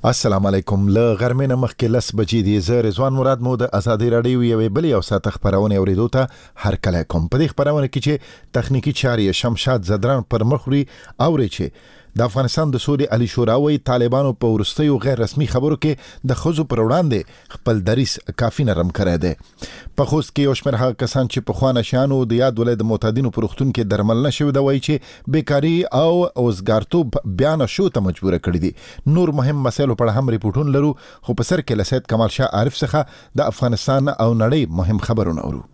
السلام علیکم. له غرمې نه مخکې 10 بجې دي. زه رضوان مراد مو د ازادي رادیو یوې بلې او ساعت خبرونه اوریدو ته هرکلی کوم. په دې خبرونه کې چې تخنیکی چارې شمشاد زدران پر مخوري اوري چې د افغانستان د سولې علي شورا وایي طالبانو په وروستیو غیر رسمي خبرو کې د ښځو پر وړاندې خپل دریځ کافي نرم کړی دی. په خوست کې یو شمېر هغه کسان چې پخوا نشیانو د یاد ولایت د معتادینو په روغتون کې درمل نه شوي ده وایي چې بیکاري او اوزګارتوب بیا نشو ته مجبوره کړي دي. نور مهم مسایلو په اړه هم ریپورټونه لرو، خو په سر کې له سید کمال شاه عارف څخه د افغانستان او نړۍ مهم خبرونه اورو.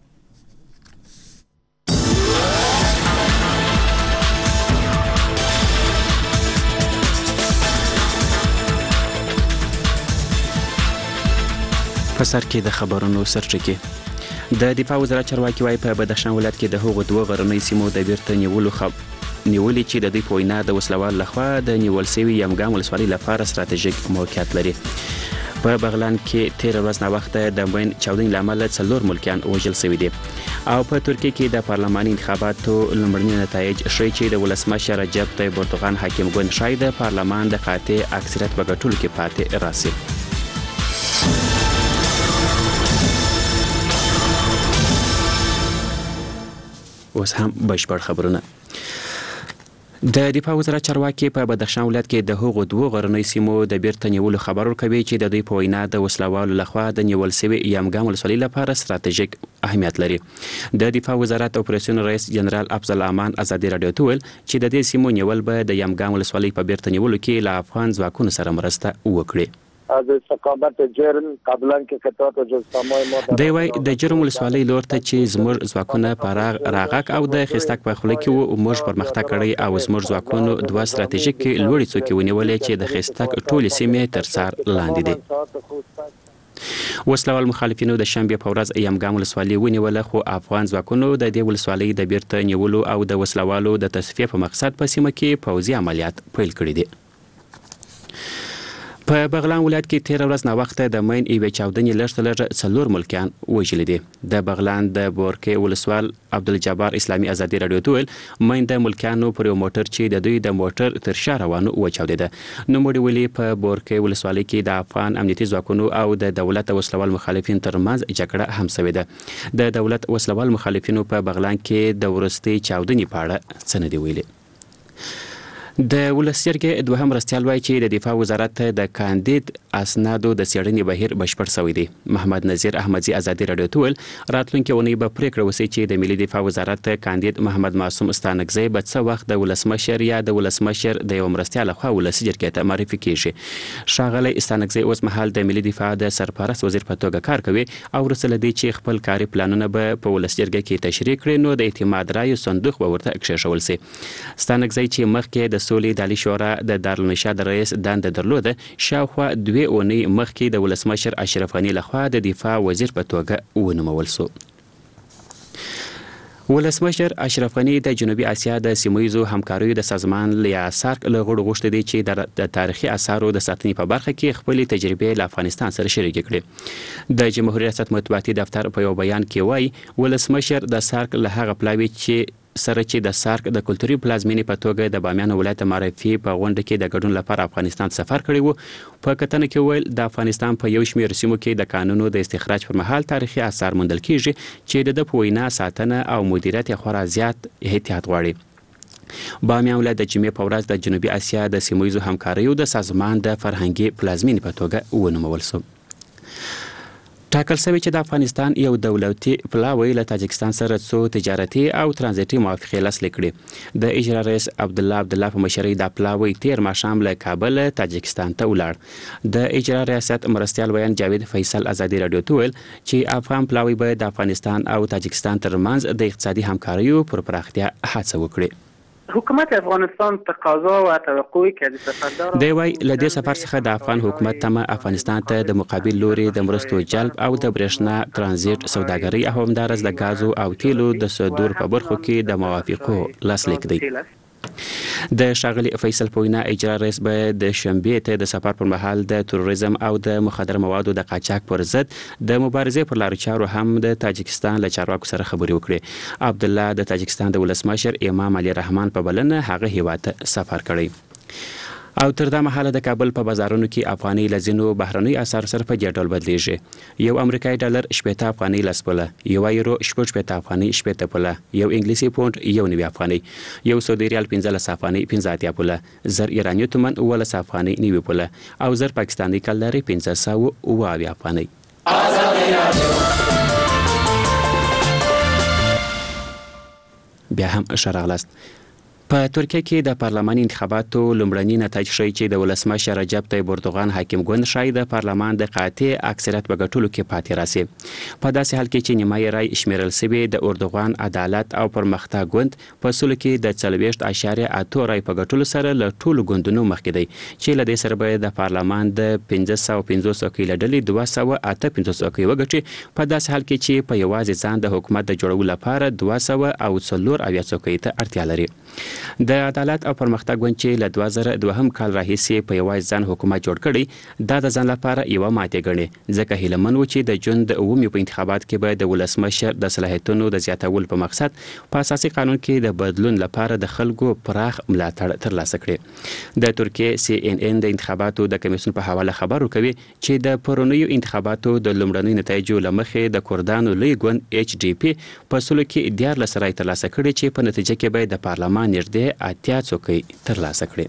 په سر کې د خبرونو سرچکې د دفاع وزارت چارواکي وايي په بدخشان ولایت کې د هغو دوه غرنۍ سیمو د بیرته نیولو نیولې چې د دوی په وینا د وسلوالو لخوا د نیول سوي یمګام ولسوالۍ لپاره ستراتیژیک موقعیت لري. په بغلان کې 13 ورځې وخت د مبین چاودنې لامل 4 ملکیان وژل شوي دي. او په ترکیه کې د پارلماني انتخاباتو لومړني نتایج ښیي چې د ولسمشر رجب طیب اردوغان حاکم ګوند شاید د پارلمان د قاطع اکثریت په ګټلو کې پاتې راسي. اوس هم بشپړ خبرونه. د دفاع وزارت چارواکي په بدخشان ولایت کې د هغو دوه غرنۍ سیمو د بیرته نیولو خبر ورکوي چې د دوی په وینا د وسلوالو لخوا د نیول سوي یمګام ولسوالۍ لپاره ستراتیژیک اهمیت لري. د دفاع وزارت اپریشن رئیس جنرال افضل امان ازادي رادیو ته ویل چې د دې سیمو نیول به د یمګام ولسوالۍ په بیرته نیولو کې له افغان ځواکونو سره مرسته وکړي. د ثقافت جرم قبلا کې خطرات او جسامای ما دی وای د جرم ولسوالۍ لور ته چې زموږ ځواکونه په راغک او د خستک په خله کې وو موږ پرمختګ کړی او زموږ ځواکونو دوه ستراتیژیک لوړې څوکې ونیولې چې د خستک ټولې سیمې تر څار لاندې دي. وسلوال مخالفینو د شنبه په ورځ یمګام ولسوالۍ ونیوله، خو افغان ځواکونو د دې ولسوالۍ د بیرته نیولو او د وسلوالو د تصفیه په مقصد په سیمه کې پوځي عملیات پیل کړي دي. په بغلان ولایت کې 13 ورځې وخت د مین ایوې چاودنې لږ 4 ملکیان وژل دي. د بغلان د بورکې ولسوال عبدالجبار اسلامي ازادي رادیو ته ویل مین د ملکیانو پر یو موټر چې د دوی د موټر تر شا روانو وچاودېده. نوموړي ویلي په بورکې ولسوالۍ کې د افغان امنیتي ځواکونو او د دولت وسلوال مخالفین ترمنځ جګړه هم شوې ده. د دولت وسلوال مخالفینو په بغلان کې د ورستي چاودنې په اړه څه نه دی ویلي. د ولسجرګې دوهم مرستیال وایي چې د دفاع وزارت د کاندید اسنادو د څېړنې بهیر بشپړ شوی دی. محمد نذیر احمدزي ازادي رادیو ته ویل راتلونکې اونۍ به پریکړه وشي چې د ملي دفاع وزارت کاندید محمد معصوم ستانکزی به څه وخت د ولسمشر یا د ولسمشر د یو مرستیال لخوا ولسجرګې ته معرفي کیږي. ښاغلی ستانکزی اوس مهال د ملي دفاع د سرپرست وزیر په توګه کار کوي او وروسته له دې چې خپل کاري پلانونه به په ولسجرګې کې تشریح کړي نو د اعتماد رایو صندوق به ورته کښېښول شي. ستانکزی چې مخکې د سولې د علي شورا د دارالنشاد رئیس دنده درلوده شاوخوا 2 اونۍ مخکې د ولسمشر اشرف غني لخوا د دفاع وزیر په توګه ونومول شو. ولسمشر اشرف غني د جنوبي اسیا د سیمه‌ییزو همکاریو د سازمان یا سارک له غړو غوښتي دي چې د تاریخي اثارو د ساتنې په برخه کې خپل تجربې له افغانستان سره شریک کړي. د جمهوریت ریاست مطبوعاتي دفتر په یو بیان کې وایي ولسمشر د سارک له هغه پلاوي چې د سارک د کلتوري پلازمینې په توګه د بامیان ولایت معرفي په غونډه کې د ګډون لپاره افغانستان سفر کړی وو. په کتنه کې ویل د افغانستان په یو شمېر سیمو کې د قانونو د استخراج پر مهال تاریخي آثار موندل کیږي چې د په وینا ساتنه او مدیریت خورا زیات احتیاط غواړي. بامیان ولایت د جمعې په ورځ د جنوبي اسیا د سیمه‌ییزو همکاریو د سازمان د فرهنګي پلازمینې په توګه ونومول شو. ټاکل شوی چې د افغانستان یو دولتي پلاوی له تاجکستان سره څو تجارتي او ترانزیتي موافقې لاسلیک کړي. د اجرا رئیس عبدالله په مشرۍ د پلاوی 13 ماښام له کابل تاجکستان ته ولاړ. د اجرا ریاست مرستیال ویان جاوید فیصل ازادي رادیو ته ویل چې افغان پلاوی به د افغانستان او تاجکستان ترمنځ د اقتصادي همکاریو پر پراختیا هڅه وکړي. حکومت افغانستان تقاضا و توقعی که د سفردار دی وای له دې سفر څخه د افغان حکومت تمه افغانستان ته د مقابل لوري د مرستو جلب او د برېښنا ترانزیت سوداګرۍ او همدارس د غازو او تیلو د صدور په برخو کې د موافقو لاسلیک دی. د ښاغلي فیصل په وینا اجرا رئیس به د شنبې ته د سفر پر مهال د تروریزم او د مخدره موادو د قاچاق پر ضد د مبارزې پر لارو چارو هم د تاجکستان له چارواکو سره خبرې وکړي. عبدالله د تاجکستان د ولسمشر امام علي رحمان په بلنه هغه هیواد ته سفر کړی. او تر دا مهاله د کابل په بازارونو کې افغاني لزینو بهرنۍ اسعار سره په دې ډول بدلیږي. یو امریکایي ډالر 80 افغاني لسپله، یو یورو 80 افغاني 80 پوله، یو انګلیسي پونډ 91 افغاني، یو سعودي ریال 15 افغاني 15 پوله، زر ایراني تومن 19 افغاني 9 پوله او زر پاکستاني کلداري 520 افغاني. بیا هم شرغلاست. په ترکیه کې د پارلماني انتخاباتو لومړني نتایج ښیي چې د ولسمشر رجب طیب اردوغان حاکم ګوند ښایي د پارلمان د قاطع اکثریت په ګټلو کې پاتې راسي. په داسې حال کې چې نیمایي رای شمیرل شوی د اردوغان عدالت او پرمختګ ګوند په سلو کې د 40.8 رای په ګټلو سره له ټولو ګوندونو مخکې دی چې له دې سره به د پارلمان د 550 څوکۍ له ډلې 258 څوکۍ وګټي. په داسې حال کې چې په یوازې ځان د حکومت د جوړولو لپاره 204 څوکۍ ته اړتیا لري. د عدالت او پرمختګ ګوند چې له 2002 کال راهیسې په یوازې ځان حکومت جوړ کړي دا د ځان لپاره یوه ماتې ګڼي ځکه هیله من و چې د جون د 9 په انتخابات کې به د ولسمشر د صلاحیتونو د زیاتولو په مقصد په اساسي قانون کې د بدلون لپاره د خلکو پراخ ملاتړ ترلاسه کړي. د ترکیه CNN د انتخاباتو د کمیسیون په حواله خبر ورکوي چې د پرونیو انتخاباتو د لومړنیو نتایجو له مخې د کردانو لوی ګوند HDP په سلو کې 14 رای ترلاسه کړي چې په نتیجه کې به د پارلمان نږدې 80 څوکۍ ترلاسه کړي.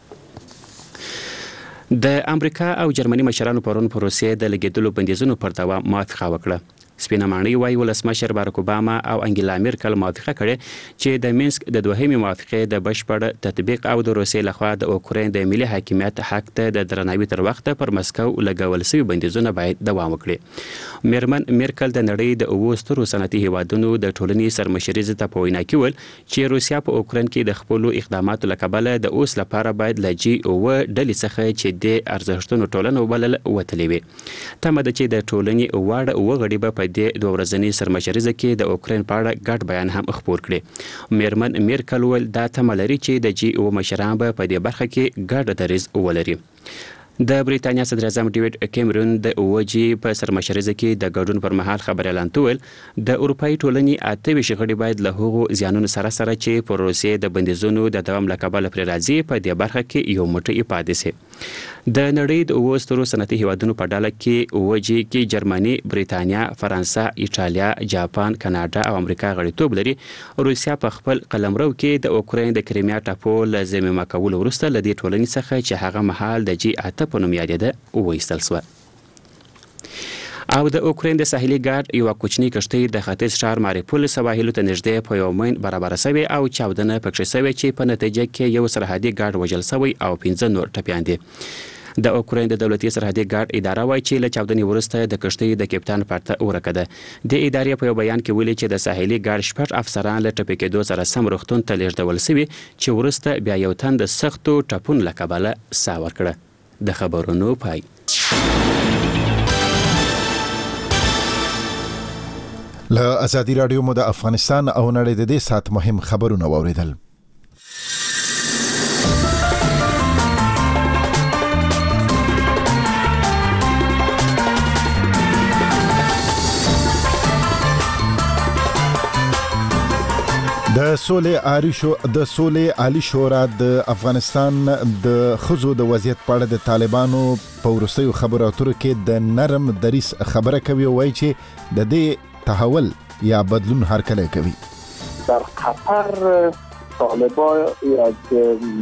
د امریکا او جرمني مشرانو پرون په روسیې د لګیدلو بندیزونو پر دوام موافقه وکړه. سپینه ماڼۍ وايي ولسمشر بارک اوباما او انګیلا میرکل موافقه کړې چې د مینسک د دوهمې موافقې د بشپړ تطبیق او د روسیې لخوا د اوکراین د ملي حاکمیت حق ته د درناوي تر وخته پر مسکو لګول شوي بندیزونه باید دوام وکړي. میرمن میرکل د نړۍ د 9 سترو صنعتي هیوادونو د ټولنې سرمشریزې ته په وینا کې ویل چې روسیا په اوکراین کې د خپلو اقداماتو له کبله د اوس لپاره باید له G9 ډلې څخه چې د ارزښتونو ټولنه وبلل وتلې وي. تمه ده چې د ټولنې واړه غړي به په د 2 ورځنۍ سرمشریزه کې د اوکراین په اړه ګډ بیان هم خپور کړي. میرمن میرکل ول دا تمه لري چې د G9 مشران به په دې برخه کې ګډ دریځ ولري. د بریتانیا صدر اعظم ډیوډ کیمرون د OG په سرمشریزه کې د ګډون پر مهال خبر اعلان کول د اروپאי ټولنې 28 غړي باید له هغو زیانونو سره چې پر روسیې د بندیزونو د دوام له کبله پر راځي په دې برخه کې یو موټی پاتې سي. د نړۍ د 9 سترو صنعتي هیوادونو په ډله کې OG کې جرمني، بریتانیا، فرانسه، ایټالیا، جاپان، کاناډا او امریکا غړیتوب لري. روسیا په خپل قلمرو کې د اوکراین د کریمیا ټاپو له ضمیمه کولو وروسته له دې ټولنې څخه چې هغه مهال د G8 په نوم یادېده وایستل شوه. او د اوکراین د ساحلي ګارد یو کوچنی کشتۍ د ختیځ ښار ماریپول سواحلو ته نږدې په یو مین برابر شوی او چاودنه پکښې شوی چې په نتیجه کې یو سرحدي ګارد وژل شوی او 15 نور ټپیان دي. د اوکراین د دولتي سرحدي ګارد اداره وایي چې له چاودنې وروسته د کشتۍ د کپټان پرته ورکه ده. د ادارې په یو بیان کې ویلي چې د ساحلي ګارد 6 افسران له ټپي کېدو سره سم روغتون ته لیږدول شوي چې وروسته بیا یو تن د سختو ټپونو له کبله ساه ورکړه. د خبرونو پای. له ازادي رادیو مو د افغانستان او نړۍ د دې سات مهم خبرونه واوریدل. د سولې عالی شورا د افغانستان د خزو د وضعیت په اړه د طالبانو په وروستیو خبرو اترو کې د نرم دریس خبره کوي او وایي چې د دې تحول یا بدلون هرکلی کوي. در قطر طالبان یک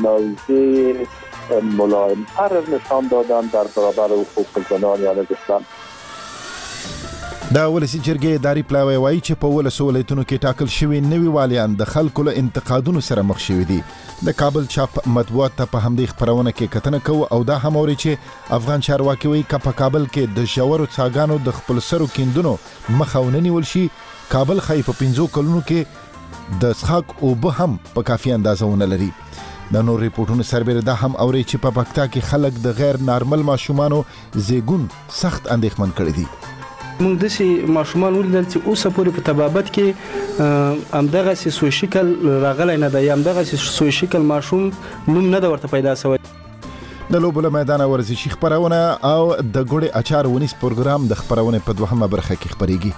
موضع ملایم‌تر نشان دادن در برابر حقوق زنان، یعنی گفتن دا ولسی جرګې اداري پلاوی وایي چې په ولسو ولایتونو کې ټاکل شوي نوي والیان د خلکو له انتقادونو سره مخ شوي دي. د کابل چاپ مطبوعات ته په همدې خبرونه کې کتنه کوو او دا هم اوري چې افغان چارواکي وایي که په کابل کې د ژورو څاګانو د خپل سرو کیندونو مخه ونه نیول شي، کابل ښایي په 15 کلونو کې د څښاک اوبه هم په کافي اندازه ونه لري. د نور ریپورټونو سربېره دا هم اوري چې په پکتیا کې خلک د غیر نارمل ماشومانو زیږون سخت اندېښمن کړي دي. موږ داسې ماشومان ولیدل چې اوسه پورې په طبابت کې همدغسې سوی شکل راغلی نه ده یا همدغسې سوی شکل ماشوم نوم نه ده ورته پیدا شوی. د لوبو له میدانه ورزشي خپرونه او د ګوړې اچار ونیس پروګرام د خپرونې په 2مه برخه کې خپرېږي.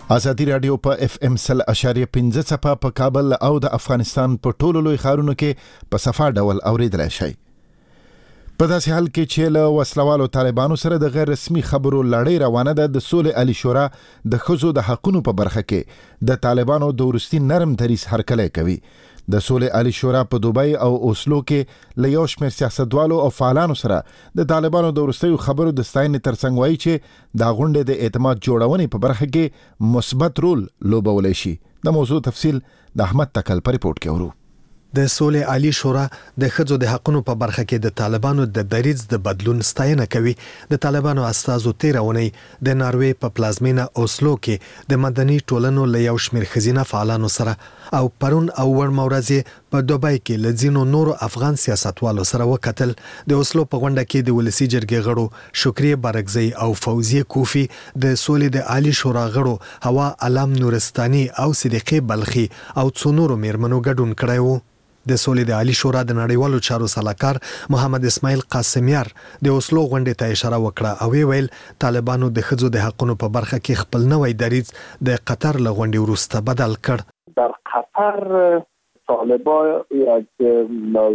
ازادي رادیو په FM 100.5 څپه په کابل او د افغانستان په ټولو لوی ښارونو کې په صفا ډول اوریدلای شئ. په داسې حال کې چې له وسلوالو طالبانو سره د غیر رسمي خبرو لړۍ روانه ده، د سولې عالی شورا د ښځو د حقونو په برخه کې د طالبانو د وروستي نرم دریځ هرکلی کوي. د سولې عالی شورا په دوبۍ او اوسلو کې له یو شمېر سیاستوالو او فعالانو سره د طالبانو د وروستیو خبرو د ستاینې ترڅنګ وایي چې دا غونډې د اعتماد جوړونې په برخه کې مثبت رول لوبولی شي. د موضوع تفصیل د احمد تکل په ریپورت کې اورو. د سولې عالی شورا د ښځو د حقونو په برخه کې د طالبانو د دریځ د بدلون ستاینه کوي. د طالبانو استازو تیرونی د ناروې په پلازمینه اوسلو کې د مدني ټولنو له یو شمېر ښځینه فعالانو سره او پرون او وړمه ورځ په دوبۍ کې له ځینو نورو افغان سیاستوالو سره وکتل. د اوسلو په غونډه کې د ولسی جرګې غړو شکریه بارکزی او فوزیه کوفی، د سولې د عالی شورا غړو هوا علم نورستاني او صدیقه بلخي او څو نورو میرمنو ګډون کړی و. د سولې د عالی شورا د نړیوالو چارو سلاکار محمد اسماعیل قاسمیار د اوسلو غونډې ته اشاره وکړه او ویل طالبانو د ښځو د حقونو په برخه کې خپل نوی دریځ د قطر له غونډې وروسته بدل کړ. در قطر طالبان یک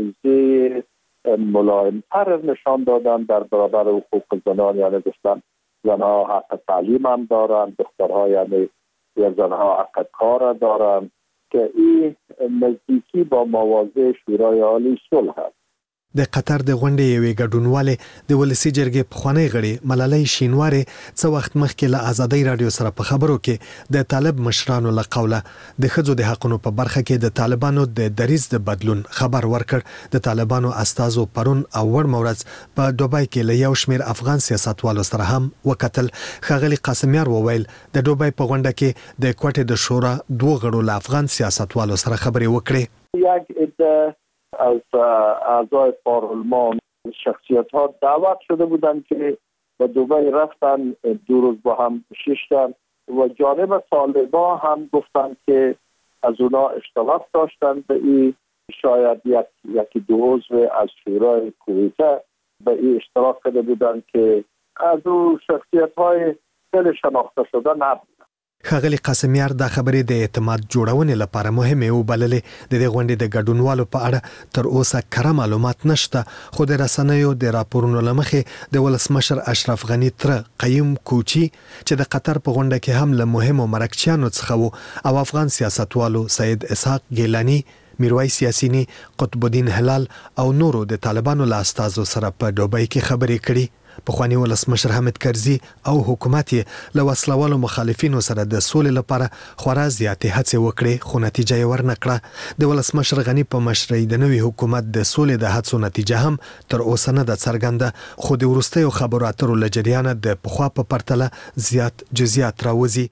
موضوع ملایم‌تر نشان دادن در برابر حقوق زنان، یعنی گفتن زنها حق تعلیم هم دارند، دخترها یعنی یا زنها حق کار دارند که این نزدیکی با مواضع شورای عالی صلح است. د قطر د غونډې یوې ګډونوالې د ولسی جرګې پخوانی غړي ملالۍ شینواري څو وخت مخکې له ازادي رادیو سره په خبرو کې د طالب مشرانو له قوله د ښځو د حقونو په برخه کې د طالبانو د دریځ د بدلون خبر ورکړ. د طالبانو استازو پرون او وړمه ورځ په دوبۍ کې له یو شمېر افغان سیاستوالو سره هم وکتل. ښاغلي قاسمیار وویل د دوبۍ په غونډه کې د کوټې د شورا دوه غړو له افغان سیاستوالو سره خبرې وکړې. یک عده از اعضای پارلمان شخصیت ها دعوت شده بودند که به دبی رفتن، 2 روز با هم ششتن و جانب طالبان هم گفتند که از اونا اشتراک داشتند به این، شاید یکی 2 عضو از شورای کویته به این اشتراک کرده بودند که از اون شخصیت های خیلی شناخته شده نبود. ښاغلي قاسمیار دا خبرې د اعتماد جوړونې لپاره مهمه وبللې. د دې غونډې د ګډونوالو په اړه تر اوسه کره معلومات نشته، خو د رسنیو د راپورونو لمخې د ولسمشر اشرف غنی تر قیم کوچی چې د قطر په غونډه کې هم له مهمو مرکچیانو څخه وو او افغان سیاستوالو سید اسحاق ګیلانی، میرویس یاسینی، قطب الدین هلال او نورو د طالبانو له استازو سره په دوبۍ کې خبرې کړي. پخوانی ولسمشر حامد کرزي او حکومت له وسلوالو مخالفینو سره د سولې لپاره خورا زیاتې هڅې وکړې، خو نتیجه یې ورنکړه. د ولسمشر غنی په مشرۍ د نوي حکومت د سولې د هڅو نتیجه هم تر اوسه نه ده څرګنده، خو د وروستیو خبرو اترو له جریانه د پخوا په پرتله زیات جزئیات راوځي.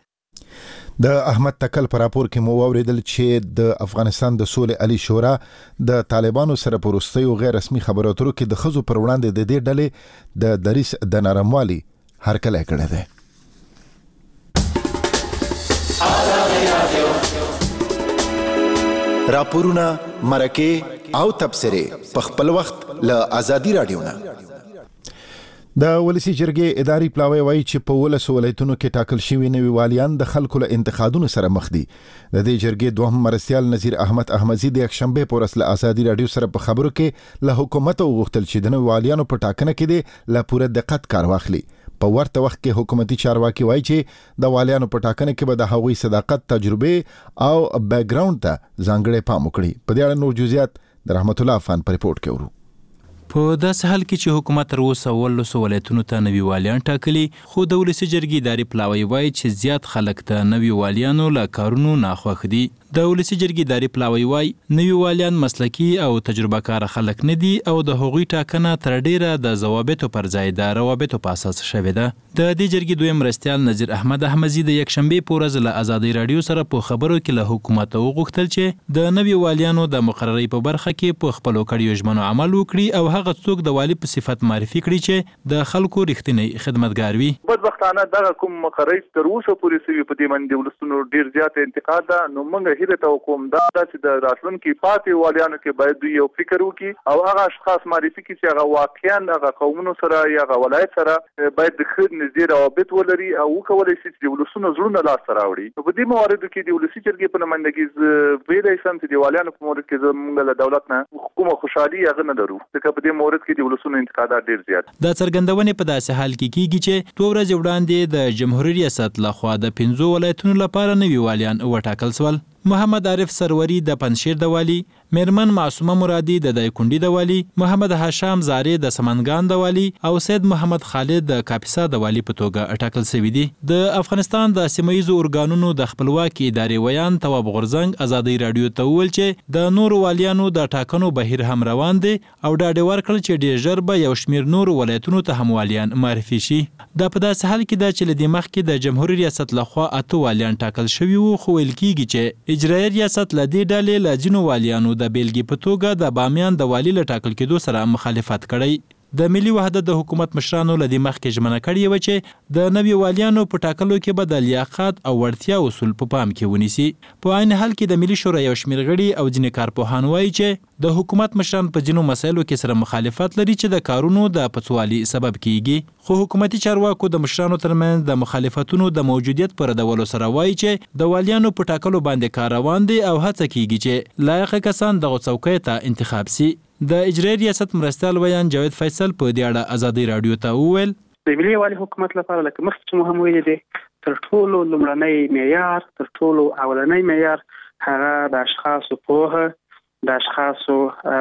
د احمد تکل پر راپور کې مو اوریدل چې د افغانستان د سولې عالی شورا د طالبانو سره په وروستیو غیر رسمي خبرو اترو کې د ښځو پر وړاندې د دې ډلې د دریځ د نرموالي هرکلی کړی دی. راپورونه، مرکې او تبصرې په خپل وخت له ازادي رادیو نه. د ولسی جرګې اداري پلاوی وایي چې په 12 ولایتونو کې ټاکل شوي نوي والیان د خلکو له انتخابونو سره مخ دي. د دې جرګې دوهم مرستیال نذیر احمد احمدزي د یکشنبه په ورځ له ازادي رادیو سره په خبرو کې له حکومت وغوښتل چې د نوي والیانو په ټاکنه کې د له پوره دقت کار واخلي. په ورته وخت کې حکومتي چارواکي وایي چې د والیانو په ټاکنه کې به د هغوی صداقت، تجربه او بیک ګراوند ته ځانګړی پام وکړي. په دې اړه نور جزئیات د رحمت الله افغان په ریپورت کې ورو. په داسې حال کې چې حکومت تر اوسه 12 ولایتونو ته نوي والیان ټاکلي، خو د ولسي جرګې اداري پلاوی وایي چې زیات خلک د نوي والیانو له کارونو ناخوښ دي. د ولسي جرګې اداري پلاوی وایي نوي والیان مسلکي او تجربه کار خلک نه دي او د هغوی ټاکنه تر ډیره د ضوابطو پر ځای د روابطو په اساس شوې ده. د دې جرګې دویم مرستیال نذیر احمد احمدزي د یکشنبه په ورځ له ازادي رادیو سره په خبرو کې له حکومت وغوښتل چې د نوي والیانو د مقررۍ په برخه کې په خپلو کړیو ژمنو عمل وکړي او هغه هغه څوک د والي په صفت معرفي کړي چې د خلکو رښتینی خدمتګار وي. بدبختانه دغه کوم مقرر تر اوسه پورې سوي په دې باندې ولستونو ډیر زیات انتقاد ده. نو موږ هیله ته کوم دا چې د راتلونکي پاتې والیانو کې باید دوی یو فکر وکړي او هغه اشخاص معرفي کړي چې هغه واقعا هغه قومونو سره یا هغه ولایت سره باید د خد نږدې روابط ولري او وکولای شي چې ولستونو زړونه لاس راوړي. په دې مواردو کې د ولسی جرګې په نمائندګۍ ویلای شم چې د والیانو په مورد کې موږ له دولت نه کومه خوشحالي هغه نه لرو ځکه په دې مورد کې د ولسونو انتقادات ډیر زیات. د څرګندونې په داسې حال کې کیږي چې 2 ورځې وړاندې د جمهوریت ریاست لخوا د 15 ولایتونو لپاره نوي والیان وټاکل شول. محمد عارف سروری د پنځشیر د والی، میرمن معصومه مرادی د دایکندي د والی، محمد هاشم زاری د سمنګان د والی او سید محمد خالد د کاپیسا د والی په توګه اټاکل شوی دي. د افغانستان د سیمایي ارګانونو د خپلواکي ادارې ویان تواب غورزنګ ازادي رادیو ته ویل چې د نور والیانو د ټاکنو بهیر هم روان دي او ډاډ ورکړل چې ډیر ژر به یو شمیر نور ولایتونو ته هم والیان معرفي شي. دا په داسې حال کې ده چې لدې مخکې د جمهوریت ریاست لخوا 8 والیان ټاکل شوي وو، خو ویل کیږي چې اجرایي ریاست له دې ډلې له ځینو والیانو د بیلګې په توګه د بامیان د والي له ټاکل کېدو سره مخالفت کړی. د ملي وحدت د حکومت مشرانو له دې مخکې ژمنه کړې وه چې د نوي والیانو په ټاکلو کې به د لیاقت او وړتیا اصول په پام کې ونیسي. په عین حال کې د ملي شورا یو شمېر غړي او ځینې کارپوهان وایي چې د حکومت مشران په ځینو مسایلو کې سره مخالفت لري چې د کارونو د پڅوالي سبب کیږي. خو حکومتي چارواکو د مشرانو ترمنځ د مخالفتونو د موجودیت پر ردولو سره وایي چې د والیانو په ټاکلو باندې کار روان دی او هڅه کیږي چې لایق کسان دغه څوکۍ ته انتخاب سي. د اجرایي ریاست مرستیال ویان جاوید فیصل په دې اړه ازادي رادیو ته وویل د ملي والي حکومت لپاره لکه مخکې مهم ویلي دي تر ټولو لومړنی معیار تر ټولو اولنی معیار هغه د اشخاصو پوهه، د اشخاصو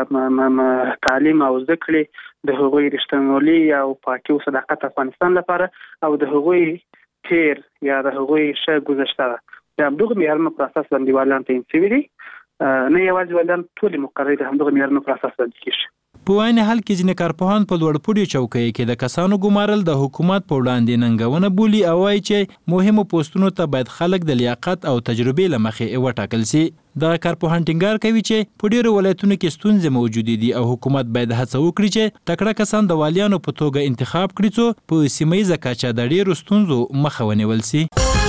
تعلیم او زده کړې، د هغوی رښتینولي او پاکي او صداقت افغانستان لپاره او د هغوی تیر یا د هغوی ښه ګذشته ده. د همدغه معیارونو په اساس باندې والیان تعیین شوي دي، نه یوازې والیان ټول مقرر د همدغه معیارونو په اساس باندې کیږي. په عین حال کې ځینې کارپوهان په لوړ پوړي چوکۍ کې د کسانو ګمارل د حکومت په وړاندې ننګونه بولي او وایي چې مهمو پوسټونو ته باید خلک د لیاقت او تجربې له مخې وټاکل شي. د کارپوهان ټینګار کوي چې په ډیرو ولایتونو کې ستونزې موجودې دي او حکومت باید هڅه وکړي چې تکړه کسان د والیانو په توګه انتخاب کړي څو په سیمایي کچه د ډیرو ستونزو مخه ونیول شي.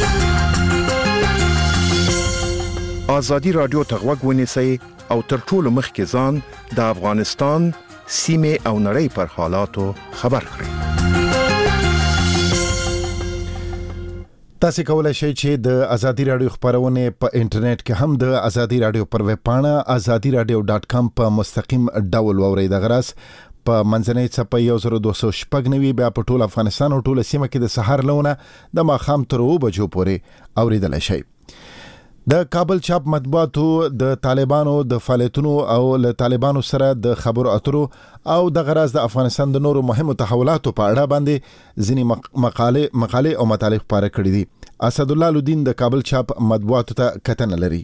ازادي رادیو ته غوږ ونیسئ او تر ټولو مخکې ځان د افغانستان سیمې او نړۍ پر حالاتو خبر کړئ. تاسو کولای شئ چې د ازادي رادیو خبرونه په انټرنیټ کې هم د ازادي رادیو پر ویب پاڼه azadiradio.com په مستقیم ډول واورئ. د غراس په منځنۍ څپه 1290 بیا په ټول افغانستان او ټول سیمه کې د سحر لونه د ماښام تر 2 بجو پورې اوریدل شي. د کابل چاپ مطبوعاتو د طالبانو د فعالیتونو او له طالبانو سره د خبرو اترو او د غراز د افغانستان د نورو مهمو تحولاتو په اړه باندې ځینې مقالې او مطالب خپاره کړي دي. اسد الله لودین د کابل چاپ مطبوعاتو ته کتنه لري.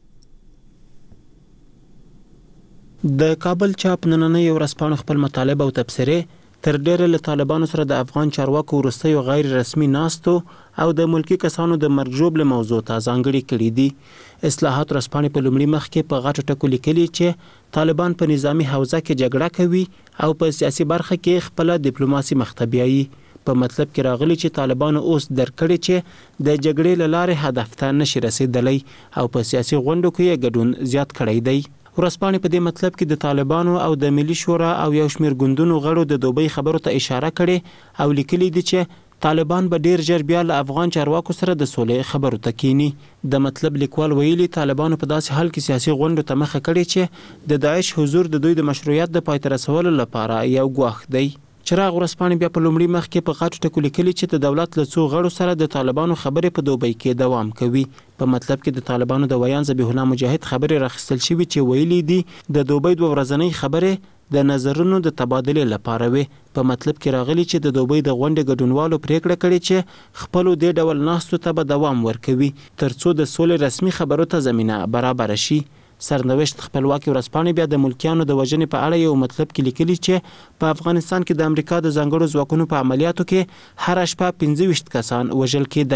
د کابل چاپ نننۍ ورځپاڼه خپل مطالب او تبصرې تر ډیره له طالبانو سره د افغان چارواکو وروستیو غیر رسمي ناستو او د ملکی کسانو د مرګ ژوبل موضوع ته ځانګړي کړي دي. اصلاحات ورځپاڼې په لومړي مخ کې په غټو ټکو لیکلي چې طالبان په نظامی حوزه کې جګړه کوي او په سیاسي برخه کې خپل ډیپلوماسي مخ ته بیایي. په مطلب کې راغلي چې طالبانو اوس درکړي چې د جګړې له لارې هدف ته نشي رسیدلی او په سیاسي غونډو کې یې ګډون زیات کړی دی. ورځپاڼې په دې مطلب کې د طالبانو او د ملي شورا او یو شمېر ګوندونو غړو د دوبۍ خبرو ته اشاره کړې او لیکلي دي چې طالبان به ډیر ژر بیا له افغان چارواکو سره د سولې خبرو ته کینی. د مطلب لیکوال ویلي طالبانو په داسې حال کې سیاسي غونډو ته مخه کړې چې د داعش حضور د دوی د مشروعیت د پای ته رسولو لپاره یو ګواښ دی. چراغ ورځپاڼې بیا په لومړي مخ کې په غټو ټکو لیکلي چې د دولت له څو غړو سره د طالبانو خبرې په دوبۍ کې دوام کوي. په مطلب کې د طالبانو د ویان ذبیح الله مجاهد خبرې راخیستل شوي چې ویلي دي د دوبۍ 2 ورځنۍ خبرې د نظرونو د تبادلې لپاره وي. په مطلب کې راغلي چې د دوبۍ د غونډې ګډونوالو پریکړه کړې چې خپل دې ډول ناستو ته به دوام ورکوي ترڅو د سولې رسمي خبرو ته زمينه برابر شي. سرنوشت خپلواکي ورځپاڼې بیا د ملکیانو د وژنې په اړه یو مطلب کې لیکلي چې په افغانستان کې د امریکا د ځانګړو ځواکونو په عملیاتو کې هر شپه 25 کسان وژل کېدل.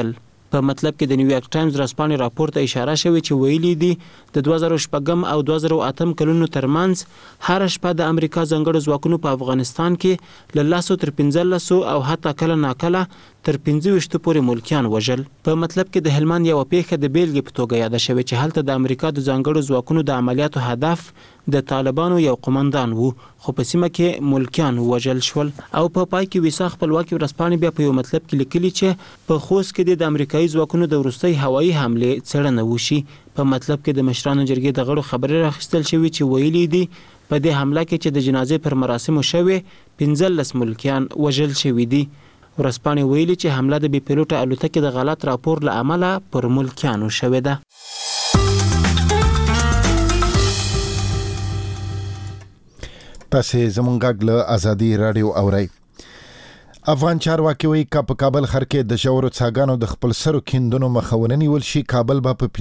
په مطلب کې د نیویارک ټایمز رسپانې راپور ته اشاره شوې چې ویلي دي د 2008 او 2008 کلونو ترمنځ هر شپه د امریکا ځانګړو ځواکونو په افغانستان کې له 10 تر 15 او حتی کله ناکله تر 25 پورې ملکیان وژل. په مطلب کې د هلمند یو پیښه د بیلګې په توګه یاد شوې چې هلته د امریکا د ځانګړو ځواکونو د عملیاتو هدف د طالبانو یو قومندان وو خو په سیمه کې ملکیان وژل شول. او په پای کې ویسا خپلواکي ورځپاڼې بیا په یو مطلب کې لیکلي چې په خوست کې د امریکایي ځواکونو د وروستۍ هوایي حمله څېړنه وشي. په مطلب کې د مشرانو جرګې د غړو خبرې راخیستل شوې چې ویلي دي په دې حمله کې چې د جنازې پر مراسمو شوې 15 ملکیان وژل شوي دي. ورځپاڼې ویلي چې حمله د بې پیلوټه الوتکې د غلط راپور له امله پر ملکیانو شوې ده. تاسې زموږ غږ له ازادي رادیو اورئ. افغان چارواکي وایي که په کابل ښار کې د ژورو څاګانو د خپل سرو کیندنو مخه ونه نیول شي کابل به په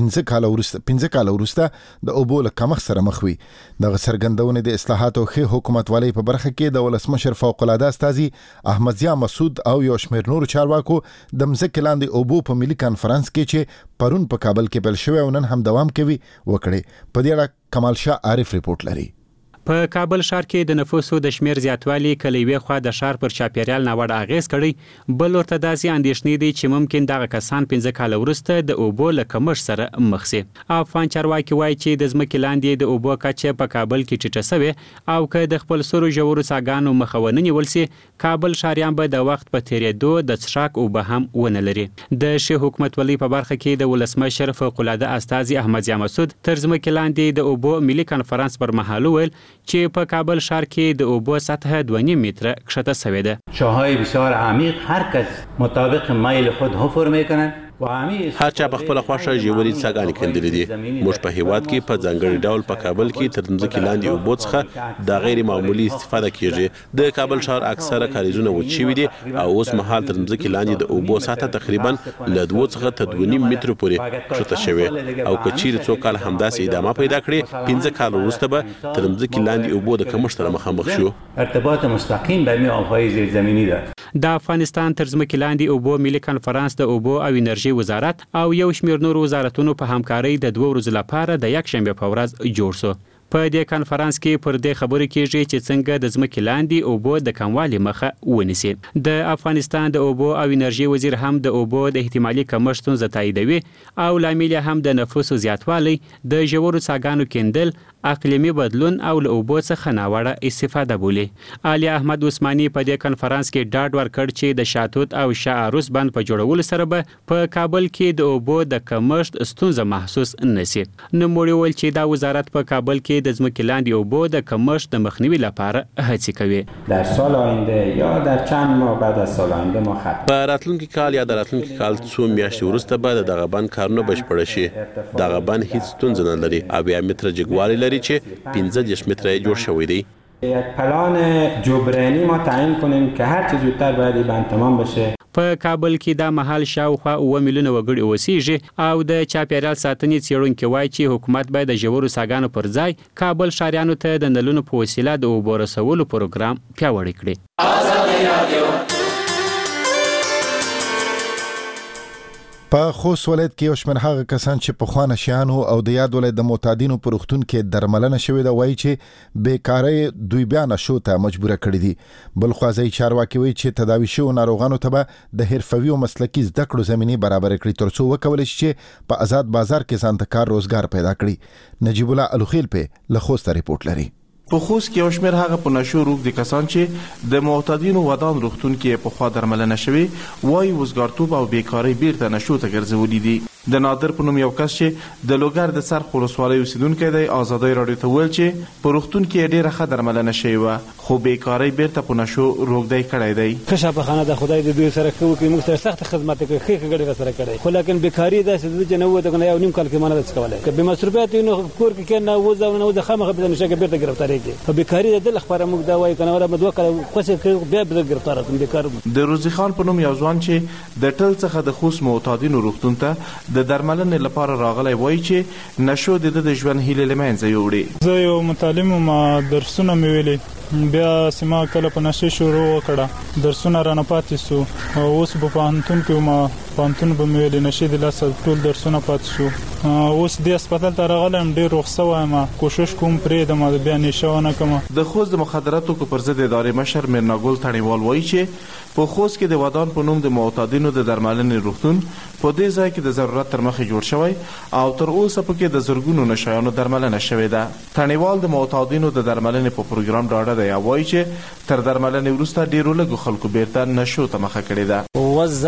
15 کاله وروسته د اوبو له کمښت سره مخ وي. دغه څرګندونې د اصلاحاتو او ښې حکومتولۍ په برخه کې د ولسمشر فوق العاده استازي احمد ضیا مسعود او یو شمېر نورو چارواکو د مځکې لاندې اوبو په ملي کانفرنس کې چې پرون په کابل کې پیل شوی او نن هم دوام کوي وکړي. په دې اړه کمال شاه عارف ریپورت لري. په کابل ښار کې د نفوسو د شمیر زیاتوالی کله یوې خوا د ښار پر چاپیریال ناوړه اغیز کړی، بل ورته داسې اندېښنې دي چې ممکن دغه کسان 15 کاله وروسته د اوبو له کمښت سره مخ شي. افغان چارواکي وایي چې د ځمکې لاندې د اوبو کچه په کابل کې ټیټه شوې او که د خپل سرو ژورو څاګانو مخه ونه نیول شي کابل ښاریان به د وخت په تیریدو د څښاک اوبه هم ونه لري. د ښې حکومتولۍ په برخه کې د ولسمشر فوق العاده استازي احمد ضیا مسعود تر ځمکې لاندې د اوبو ملي کانفرنس پر مهال ویل چې په کابل ښار کې د اوبو سطح 2.5 متره کښته شوې ده. چاهای بسیار عمیق هر کس مطابق میل خود حفر میکنند. هر چا په خپل خوښه ژورې څاګانې کیندلې دي. موږ په هیواد کې په ځانګړي ډول په کابل کې تر ځمکې لاندې اوبو څخه د غیر معمولي استفاده کیږي. د کابل ښار اکثره کاریزونه وچ شوي دي او اوس مهال تر ځمکې لاندې د اوبو سطح تقریبا له 2 څخه تر 2.5 مترو پورې کښته شوې او که چیرې څو کال همداسې ادامه پیدا کړي 15 کال وروسته به تر ځمکې لاندې اوبو د کمښت سره مخامخ شو. ارتباط مستقیم بین آبهای زیرزمینی دارد. د افغانستان تر ځمکې لاندې اوبو ملي کانفرنس د اوبو او انرژي وزارت او یو شمېر نورو وزارتونو په همکارۍ د 2 ورځو لپاره د یک شنبه په ورځ جوړ شو. په دې کانفرنس کې پر دې خبرې کېږي چې څنګه د ځمکې لاندې اوبو د کموالي مخه ونیسي. د افغانستان د اوبو او انرژي وزیر هم د اوبو د احتمالي کمښت ستونزه تاییدوي او لامل هم د نفوسو زیاتوالی، د ژورو څاګانو کیندل، اقلیمي بدلون او له اوبو څخه ناوړه استفاده بولي. علي احمد عثماني په دې کانفرنس کې ډاډ ورکړ چې د شاتوت او شاه عروس بند په جوړولو سره به په کابل کې د اوبو د کمښت ستونزه محسوس نشي. نوموړي وویل چې دا وزارت په کابل کې د ځمکې لاندې اوبو د کمښت د مخنیوي لپاره هڅې کوي. در سال آینده یا در چند ماه بعد از سال آینده ما خط په راتلونکي کال یا د راتلونکي کال څو میاشتې وروسته به د دغه بند کارونه بشپړ شي. دغه بند هیڅ ستونزه نه لري او 1 متره جګوالی لري چې 15 متره جوړ شوی دی. یک پلان جبرانی ما تعیین کنیم که هر چه زودتر باید بند تمام بشه. په کابل کې دا مهال شاوخوا 9 میلیونه وګړي اوسېږي او د چاپیریال ساتنې څېړونکي وایي چې حکومت باید د ژورو څاګانو پر ځای کابل ښاریانو ته د نلونو په وسیله د اوبو رسولو پروګرام پیاوړی کړي. په خوست ولایت کې یو شمېر هغه کسان چې پخوا نشیانو او د یاد ولایت د معتادینو په روغتون کې درملنه شوې ده وایي چې بیکارۍ دوی بیا نشو ته مجبوره کړي دي. بل خوا ځایي چارواکي وایي چې تداوي شوو ناروغانو ته به د حرفوي او مسلکي زده کړو زمینې برابر کړي تر څو وکولی شي چې په آزاد بازار کې ځان ته کار روزګار پیدا کړي. نجیب الله الوخیل په له خوسته ریپورت لري. په خوست کې یو شمېر هغه په نشو روږدي کسان چې د معتادینو ودان روغتون کې پخوا درملنه شوې وایي وزګارتوب او بیکارۍ بیرته نشو ته ګرځولي دي. د نادر په نوم یو کس چې د لوګر د سرخ ولسوالۍ اوسیدونکی دی ازادۍ راډیو ته ویل چې په روغتون کې ډېره ښه درملنه شوې وه خو بیکارۍ بیرته په نشو روږدی کړی دی. ښه شفاخانه د خدای د دوی سره ښه وکړي موږ سره سخته خدمت یې کړی ښې ښه ګټې راسره کړی خو لیکن بیکاري داسې ده چې نه ووته که نه 1.5 کال کې ما نه ده څه کولی که بېمصروفیت وي نو کور کې کښېنه وځه او نه وځه خامخا په نشه کې بیرته ګرفتارېږي. په بیکاري د ده لپاره موږ دا وایو که نه ولا 2 کاله خوشې کړي بیا به ګرفتار شم بیکار. د روزي خان په نوم یو ځوان چې د ټل څخه د خوست معتادینو روغتون ته د درملنې لپاره راغلی وایي چې نشو د ژوند هیلې له منځه یوړې. زه یو متعلم ما درسونه مې ویلي بیا سیمه کله په نشه شروع وکړه درسونه رانه پاتې سو اوس په پانتون کې ما پانتون به مې ویل نشه د لاس ټول درسونه پاتې شو اوس د هسپتال ته راغلم ډیر رخصه وایم کوشش کوم پرې د بیا نشه ونه کوم. د خوست د مخدراتو کو پر ضد ادارې مشر میرناګل تڼیوال وایي چې په خوست کې د ودان په نوم د معتادینو د درملنې روغتون په دې ځای کې د ضرورت تر مخه جوړ شوی او تر اوسه پکې د زرګونو نشایانو درملنه شوې ده. تڼیوال د معتادینو د درملنې په پروګرام ډاډه دی او وایي چې تر درملنې وروسته ډیرو لږو خلکو بیرته نشو ته مخه کړې ده.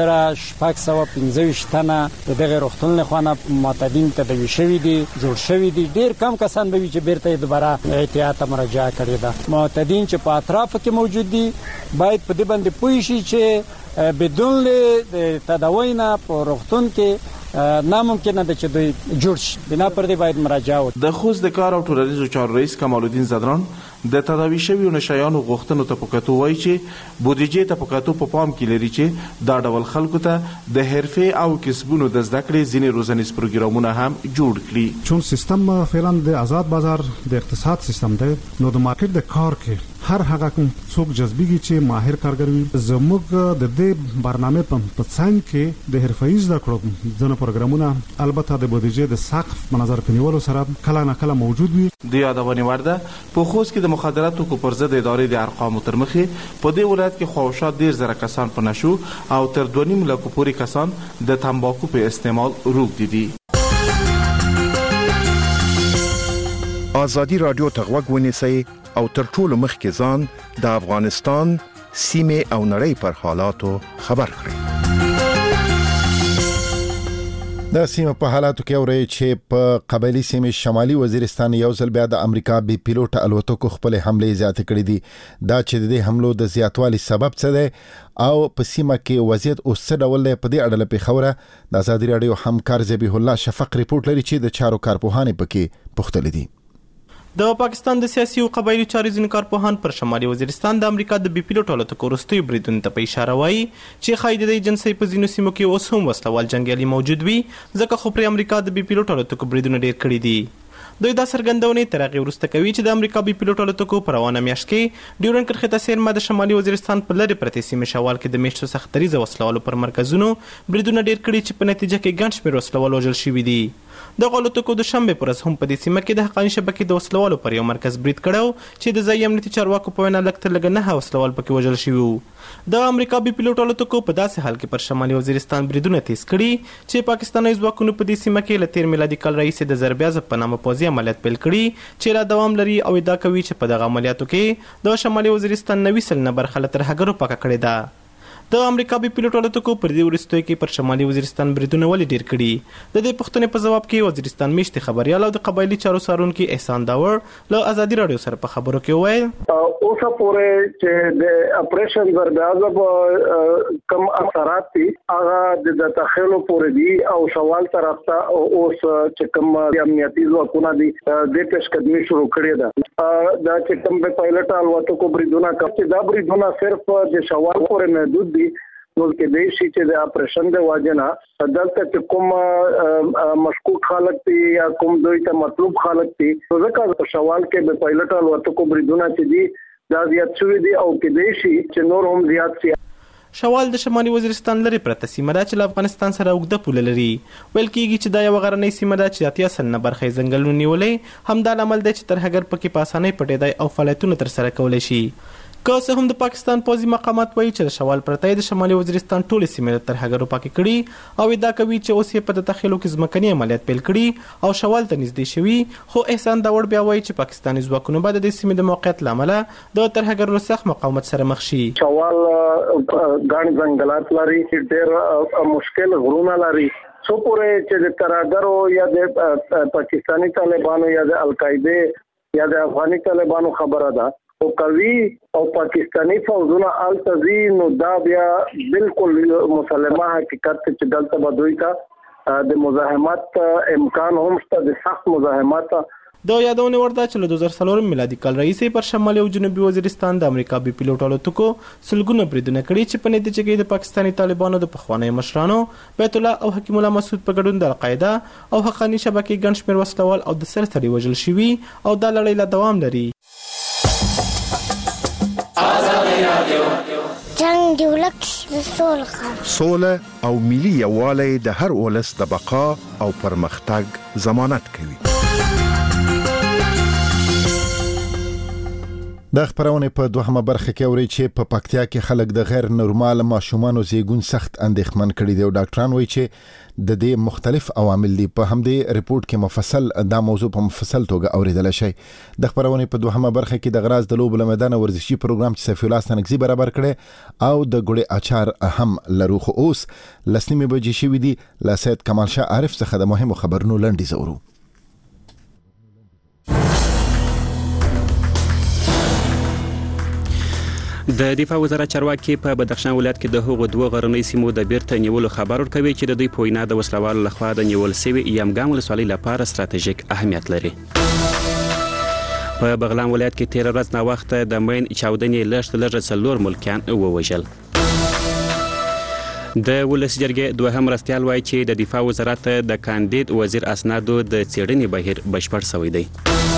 2615 تنه دغه روغتون له خوا معتادین تداوي شوي دي جوړ شوي دي. ډیر کم کسان به چې بیرته دوباره احتیاط مراجعه کړې ده. معتادین چې په اطراف کې موجود دي باید په دې باندې پوه شي چې بدون له تداوی نه په روغتون کې ناممکنه ده چې دوی جوړ شي. بنا پر دې باید مراجعه وکړي. د خوست د کار او ټولنیزو چارو رئیس کمال الدین زدران د تداوی شویو نشایانو غوښتنو ته پکاتو وایي چې بودیجې ته پکاتو په پام کې لري چې دا ډول خلکو ته د حرفې او کسبونو د زده کړې ځینې روزنیز پروګرامونه هم جوړ کړي. چون سیستم فعلا د آزاد بازار د اقتصاد سیستم دی نو د مارکیټ د کار کې هر هغه کوم څوک جذبېږي چې ماهر کارګر وي. زموږ د دې برنامه په څنګ کې د حرفه‌ای زده کړو ځینې پروګرامونه البته د بودیجې د سقف په نظر کې نیولو سره کله نه کله موجود وي. د یادونې وړ ده په خوست کې د مخدراتو کو پر ضد ادارې د ارقامو تر مخې په دې ولایت کې خواوشا 10,000 کسان په نشو او تر 2.5 لکه پورې کسان د تمباکو په استعمال روږدي دي. آزادی رادیو ته غوږ ونیسئ او تر ټولو مخکې ځان د افغانستان سیمې او نړۍ پر حالاتو خبر کړئ. د سیمه په حالاتو کې اوري چې په قبایلی سیمه شمالي وزیرستان یو ځل بیا د امریکا بي پیلوټ الوتکو خپل حمله زیات کړې دي. دا چې د حملو د زیاتوالي سبب څه دی او په سیمه کې وضعیت اوس څه ډول دی په دې اړه له پیښوره د آزادي رادیو همکار ذبیح الله شفق ریپورت لري چې د چارو کارپوهانې پکې پوښتل دي. د پاکستان د سیاسي او قبایلی چارو ځینې کارپوهان پر شمالي وزیرستان د امریکا د بي پیلوټ الوتکو وروستیو بریدونو ته په اشاره وایي چې ښایي د ایجنسۍ په ځینو سیمو کې اوس هم وسلوال جنګیالي موجود وي ځکه خو پر امریکا د بي پیلوټ الوتکو بریدونه ډیر کړي دي. دوی دا څرګندونې تر هغې وروسته کوي چې د امریکا بي پیلوټ الوتکو په روانه میاشت کې ډیورنډ کرښې ته څیرمه د شمالي وزیرستان په لرې پرتې سیمې شوال کې د میشتو سختریزه وسلوالو پر مرکزونو بریدونه ډیر کړي چې په نتیجه کې ګڼ شمېر وسلوال وژل شوي دي. د الوتکو د شنبې پر ورځ هم په دې سیمه کې د حقاني شبکې د وسلوالو پر یو مرکز برید کړی چې د ځایي امنیتي چارواکو په وینا لږ تر لږه 9 وسلوال پکې وژل شوي وو. د امریکا بي پیلوټ الوتکو په داسې حال کې پر شمالي وزیرستان بریدونه تیز کړي چې پاکستاني ځواکونو په دې سیمه کې له 13 میلادي کال راهیسې د ضربیازب په نامه پوځي عملیات پیل کړي چې لا دوام لري او ادعا کوي چې په دغه عملیاتو کې د شمالي وزیرستان 90% برخه له ترهګرو پاکه کړې ده. د امریکا بي پیلوټ الوتکو پر دې وروستیو کې پر شمالي وزیرستان بریدونه ولې ډیر کړي؟ د دې پوښتنې په ځواب کې وزیرستان میشتي خبريال او د قبایلی چارو څارونکي احسان داور له آزادي رادیو سره په خبرو کې وویل اوسه پورې چې د اپریشن ضربیازب کم اثرات دي هغه د تخیلو پورې دي او شوال طرف ته اوس چې کوم امنیتي ځواکونه دي د پیشقدمي شروع کړې ده. دا چې کوم په پایلټ الوتکو بریدونه کوي دا بریدونه صرف د شوال پورې محدود دي نو کې د شي چې د اپریشن د واجنه دلته چې کوم مشکوک خلک دي یا کوم دوی ته مطلوب خلک دي ځکه په شوال کې د پایلټ الوتکو بریدونه چې دي دا زیات شوي دي او کې د شي چې نور هم زیات شي. شوال د شمالي وزیرستان لري پرته سیمه ده چې له افغانستان سره اوږده پوله لري. ویل کېږي چې دا یوه غرنۍ سیمه ده چې 80% برخه یې ځنګلونو نیولې همدا لامل دی چې ترهګر پکې په اسانۍ پټېدی او فعالیتونه ترسره کولی شي. که څه هم د پاکستان پوځي مقامات وایي چې د شوال پرته د شمالي وزیرستان ټولې سیمې له ترهګرو پاکې کړي او ادعا کوي چې اوس یې په تخیلو کې ځمکني عملیات پیل کړي او شوال ته نږدې شوي. خو احسان داور بیا وایي چې پاکستاني ځواکونو به د دې سیمې د موقعیت له امله د ترهګرو سخت مقاومت سره مخ شي. شوال ګڼ ځنګلات لري ډېر مشکل غرونه لري څو پورې چې د ترهګرو یا د پاکستاني طالبانو یا د القاعده یا د افغاني طالبانو خبره ده او کوي او پاکستانی فوجونه التزي نو دا بیا بالکل مسلمه حقیقت چې دلته بدوي تا د مزاحمت امکان هم شته د سخت مزاحمت. د یادونه ورته چې له 2004 میلادي کال راهیسې پر شمالي او جنوبي وزیرستان د امریکا بي پیلوټ الوتکو سلګونه بریدونه کړي چې په نتیجه کې د پاکستاني طالبانو د پخواني مشرانو بیت الله او حکیم الله مسعود په ګډون د القاعده او حقاني شبکې ګڼ شمېر وسلوال او د سرتړي وژل شوي او دا لړۍ لا دوام لري. جنگ دی ولک سوله او ملي یووالی د هر ولس د بقا او پرمختګ ضمانت کوي. د خبرونه په دوهمه برخه کې اوري چې په پکتیا کې خلک د غیر نورمال ماشومانو زیږون سخت اندېښمن کړي دي او ډاکټران وایي چې د دې مختلف عوامل دي. په همدې ریپورت کې مفصل دا موضوع په مفصل توګه اوریدل شي. د خبرونه په دوهمه برخه کې د غراز د لوب میدان ورزشي پروګرام چې سفیع الله ستنګزي برابر کړي او د ګړې اچار هم لرو. خو اوس لسنیمه بجې شوې دي. لا سید کمال شاه عارف څخه د مهمو خبرونو لنډیز اورو. د دفاع وزارت چارواکي په بدخشان ولایت کې د هغو دوه غرنۍ سیمو د بیرته نیولو خبر ورکوي چې د دوی په وینا د وسلوالو لخوا د نیول شوي یمګام ولسوالۍ لپاره ستراتیژیک اهمیت لري. په بغلان ولایت کې 13 ورځې ناوخته د مین چاودنې لږ 4 ملکیان ووژل. د ولس جرګې دوهم مرستیال وایي چې د دفاع وزارت د کاندید وزیر اسنادو د څېړنې بهیر بشپړ شوی دی.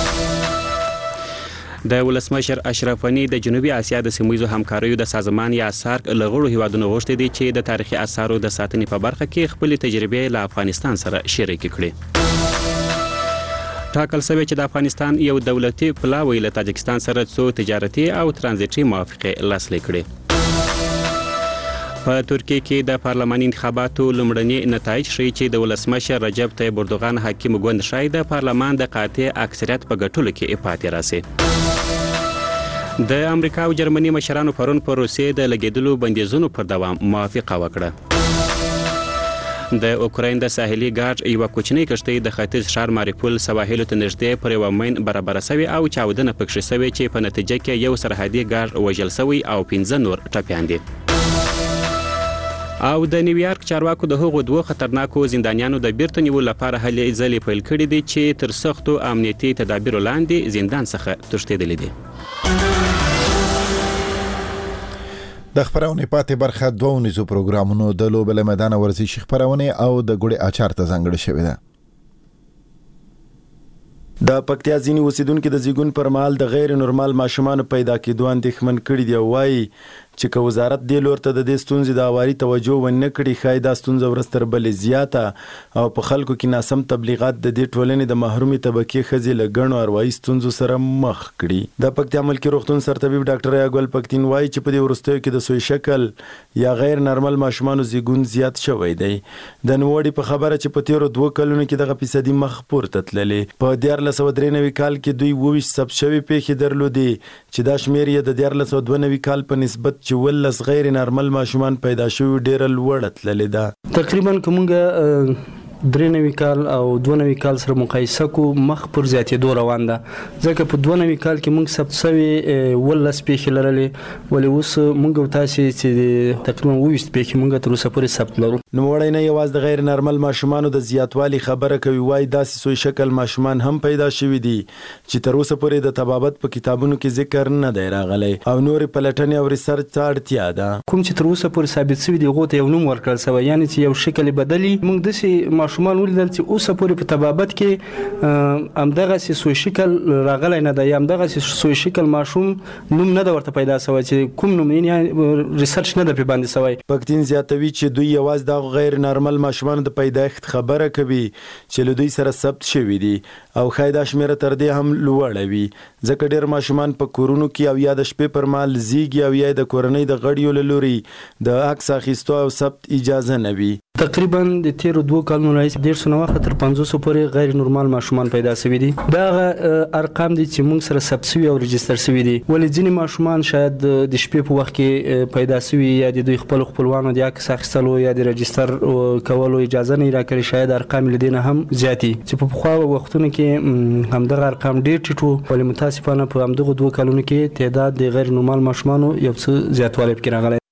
د ولسمشر اشرف غني د جنوبي اسیا د سیمایي همکاریو د سازمان یا سارک لغړو هیوادونو غوښتي دي چې د تاریخي آثارو د ساتنې په برخه کې خپل تجربې له افغانستان سره شریک کړي. ټاکل شوی چې د افغانستان یو دولتي پلاوی له تاجکستان سره څو تجارتي او ترانزیټي موافقې لاسلیک کړي. په ترکیه کې د پارلماني انتخاباتو لومړني نتایج ښیي چې د ولسمشر رجب طیب اردوغان حاکم ګوند ښایي د پارلمان د قاطع اکثریت په ګټلو کې پاتې راسي. د امریکا او جرمني مشرانو پرون په روسیې د لګیدلو بندیزونو پر دوام موافقه وکړه. د اوکراین د ساحلي ګارډ یو کوچنی کشتۍ د ختیځ ښار ماریپول سواحلو ته نږدې پر یو مین برابر شوی او چاودنه پکښې شوی چې په نتیجه کې یو سرحدي ګارډ وژل شوی او 15 نور ټپیان دي. او د نیویارک چارواکو د هغو دوه خطرناکو زندانیانو د بیرته نیولو لپاره هلې ځلې پیل کړي دي چې تر سختو امنیتي تدابیرو لاندې زندان څخه تښتېدلي دي. د خبرونه پاتې برخه دوه نيزو پروګرامونو د لوبل میدان ورزشي خبرونه او د ګړې اچار ته ځانګړي شوی ده. د پکتیا ځینی اوسیدونکو د زیګون پر مهال د غیر نورمال ماشومان پیدا کېدو اندېښمن کړي دی. وایي چې که وزارت دې لور ته د دې ستونزې د اواري توجه ونه کړي ښایي دا ستونزه ورستر بلې زیاته او په خلکو کې ناسم تبلیغات د دې ټولنې د محرومي طبقې ښځې له ګڼو اروايي ستونزو سره مخ کړي. د پکتیا ملکي روغتون سرطبیب ډاکټر یاګل پکتین وایي چې په دې وروستیو کې د سوی شکل یا غیر نورمال ماشومان زیګون زیات شوی دی. د نووړي په خبره چې په تیرو 2 کلونو کې دغه فیصدي مخ پورته تللې. په 1993 کال کې دوی 22 ثبت شوی پیښې درلودي چې دا شمیر یې د 1992 کال په نسبت چې ولس غیر نورمال ماشومان پیدا شوی ډیر لوړ تللی ده. تقریبا کومه 93 کال او 92 کال سره مقایسه کو مخ پر زیاتېدو روان ده. ځکه په 92 کال کې موږ ثبت شوی ولس پیښې لرلې ولې اوس موږ تاسو چې تقریبا 20 پیښې موږ تر اوسه پورې ثبت لرو. نو وړاندې نه یوازې د غیر نورمال ماشومانو د زیاتوالي خبره کوي. وایي داسې سوی شکل ماشومان هم پیدا شوي دي چې تر اوسه پورې د طبابت په کتابونو کې ذکر نه دی راغلی او نورې پلټنې او ریسرچ ته اړتیا ده. کوم چې تر اوسه پورې ثابت شوي دي هغو ته یو نوم ورکړل شوی یعنې چې یو شکل بدلی. موږ داسې ماشومان ولیدل چې اوسه پورې په طبابت کې همدغسې سوی شکل راغلی نه ده یا همدغسې سوی شکل ماشوم نوم نه ده ورته پیدا شوی چې کوم نوم یې ریسرچ نه ده پرې باندې شوی. پکتین زیاتوي چې دوی یوازې د غیر نورمال ماشومان د پیدایښت خبره کوي چې له دوی سره ثبت شوي دي او ښایي دا شمیره تر دې هم لوړه وي ځکه ډېر ماشومان په کورونو کې او یا د شپې پر مهال زیږي او یا د کورنۍ د غړیو له لوري د عکس اخیستو او ثبت اجازه نه وي. تقریبا د تیرو 2 کلونو راهیسې 150 نه وخت تر 500 پورې غیر نورمال ماشومان پیدا شوي دي. دا ارقام دي چې موږ سره ثبت شوي او رجستر شوي دي. ولې ځینې ماشومان شاید د شپې په وخت کې پیدا شوي یا د دوی خپلوانو د عکس اخیستلو یا د رجستر کولو اجازه نه راکړي. شاید ارقام له دې نه هم زیاتي چې په پخوا وختونو کې همدغه ارقام ډېر ټیټ وو. ولې متاسفانه په همدغه 2 کلونو کې تعداد د غیر نورمال ماشومانو یو څه زیاتوالی پکې راغلی.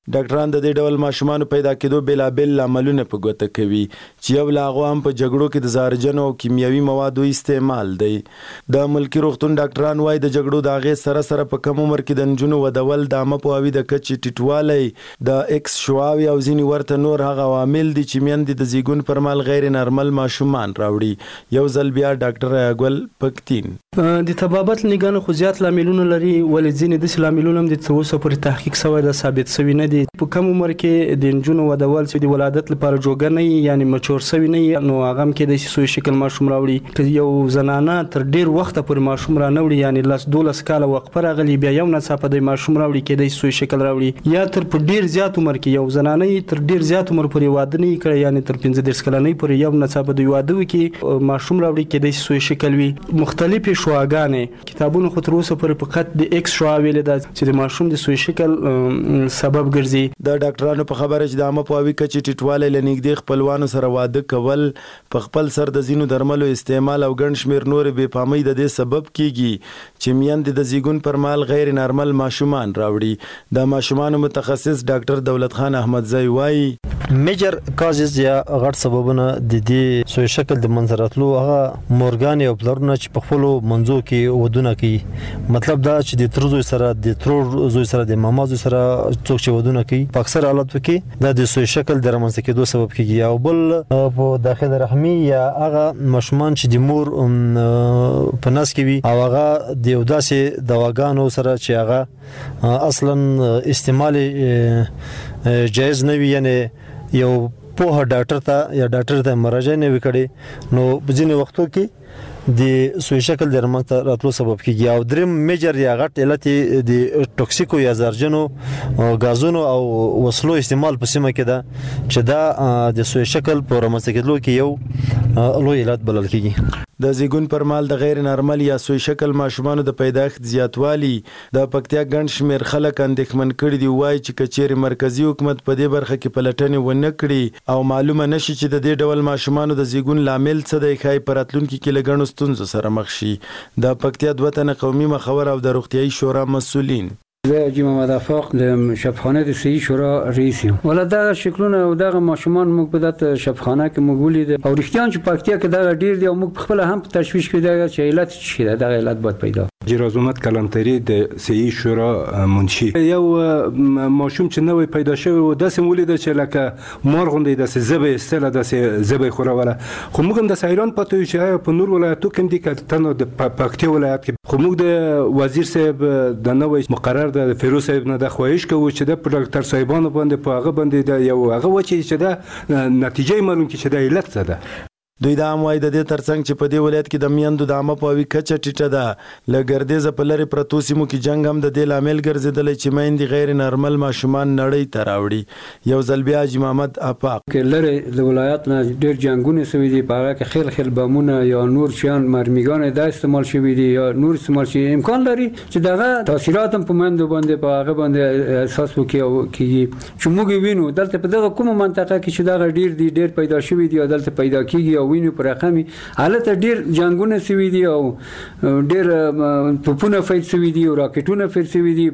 ډاکټران د دې ډول ماشومان پیدا کېدو بېلابېل عملونه په ګوته کوي چې یو لا غوام په جګړو کې د زهرجنو او کیمیاوي موادو استعمال دی. د ملکی روغتون ډاکټران وايي د جګړو د اغېز سره په کم عمر کې د نجونو ودول د عامه پوهاوي د کچې ټیټوالی د ایکس شواوي او ځینې ورته نور هغه عوامل دي چې میندې د زیږون پر مهال غیر نارمل ماشومان راوړي. یو ځل بیا ډاکټر ایاګل پکتین د تبابت لګانو خو زیات لاملونه لري ولې ځینې د لاملونه هم د تر اوسه پورې تحقیق شوی دا ثابت شوی نه دي. په کم عمر کې د نجونو ودول چې د ولادت لپاره جوګه نه یعنی مچور شوی نه نو هغه هم کې د سوی شکل ماشوم راوړي. که یو زنانه تر ډیر وخت پورې ماشوم را نوړي یعنی 12 کاله وقفه راغلی بیا یو ناڅاپه د ماشوم راوړي کې د سوی شکل راوړي یا تر په ډیر زیات عمر کې یو زنانه تر ډیر زیات عمر پورې واده نه کړي یعنی تر 15 کلنۍ پورې یو ناڅاپه د واده وکي ماشوم راوړي کې د سوی شکل وي. مختلفې شواګانې کتابونو خو تر اوسه پورې فقط د ایکس شوا ویل دا چې د ماشوم د سوی شکل سبب ګرځي. د ډاکټرانو په خبره چې د عامه پوهاوي کچې ټیټوالی له نږدې خپلوانو سره واده کول په خپل سر د ځینو درملو استعمال او ګڼ شمېر نورې بېپامۍ د دې سبب کیږي چې میندې د زیږون پر مهال غیر نارمل ماشومان راوړي. د ماشومانو متخصص ډاکټر دولت خان احمدزی وایي میجر کازز یا غټ سببونه د دې سوی شکل د منځراتلو هغه مورګان او پلرونه چې په خپل منځو کې ودونه کوي. مطلب دا چې د تر زوی سره د ترور زوی سره د ماما زوی سره څوک چې ودونه کوي په اکثر حالاتو کې دا د سوی شکل د رامنځته کېدو سبب کیږي. او بل په داخل رحمي یا هغه ماشومان چې د مور په نس کې وي او هغه د یو داسې دواګانو سره چې هغه اصلا استعمال جایز نه وي یعنی یو په ډاکټر ته یا ډاکټر ته مراجعه نه وکړي نو په ځینې وختو کې د سوی شکل د رامنځته راتلو سبب کیږي. او دریم میجر یا غټ علت د ټوکسیکو یا زهرجنو غازونو او وسلو استعمال په سیمه کې ده چې دا د سوی شکل په رامنځته کېدلو کې یو لوی علت بلل کیږي. د زیږون پر مهال د غیر نارمل یا سوی شکل ماشومانو د پیدایښت زیاتوالی د پکتیا ګڼ شمېر خلک اندېښمن کړي دي. وایي چې کچېرې مرکزی حکومت په دې برخه کې پلټنې ونه کړي او معلومه نشي چې د دې ډول ماشومانو د زیږون لامل څه دی ښایي په راتلونکي کې له ګڼو ستونزو سره مخ شي. د پکتیا 2 تنه قومي مخور او د روغتیايي شورا مسؤلین حاجی محمد افاق د شفاخانه د صحي شورا رئیس یم. ولدا شکلونه او دغه ماشومان موږ په دغه شفاخانه کې موږ ولید او رښتیا چې پکتیا کې دغه ډیر دی او موږ خپل هم په تشویش کې دی چې علت شي دغه علت باید پیدا. جرازمت کلانتری د صحي شورا منشي یو ماشوم چې نوې پیدا شوی و داسې ولید چې لکه مار غوندې داسې زبې استله داسې زبې خوروله خو موږ هم د سایران پاتې چې په نور ولایتو کې دي کتنو د پکتیا ولایت کې خو موږ د وزیر صاحب د نوې مقرر د فیروز صاحب نه د خواهش کوو چې د ډاکټر صاحبانو باندې په هغه باندې د یو هغه وچی چې د نتیجې معلوم کی چې د علت څه ده. دوی دا هم وایي د دې ترڅنګ چې په دې ولایت کې د میندو د عامه پوهاوي کچه ټیټه ده له ګردیزه په لرې پرتو سیمو کې جنګ هم د دې لامل ګرځېدلی چې میندې غیر نارمل ماشومان نړۍ ته راوړي. یو ځل بیا حاجي محمد افاق لرې د ولایت نه ډېر جنګونه شوي دي په هغه کې خیل بمونه یا نور شیان مرمیګان دا استعمال شوي دي یا نور استعمال شي امکان لري چې دغه تاثیرات هم په میندو باندې په هغه باندې اساس وکړي چې موږ وینو دلته په دغه کومه منطقه کې چې دغه ډېر پیدا شوي دي او دلته پیدا کیږي وینو پر رقمي حالت ډیر جنگونه سوي دي او ډیر توپونه فیل سوي دي او راکټونه فیل سوي دي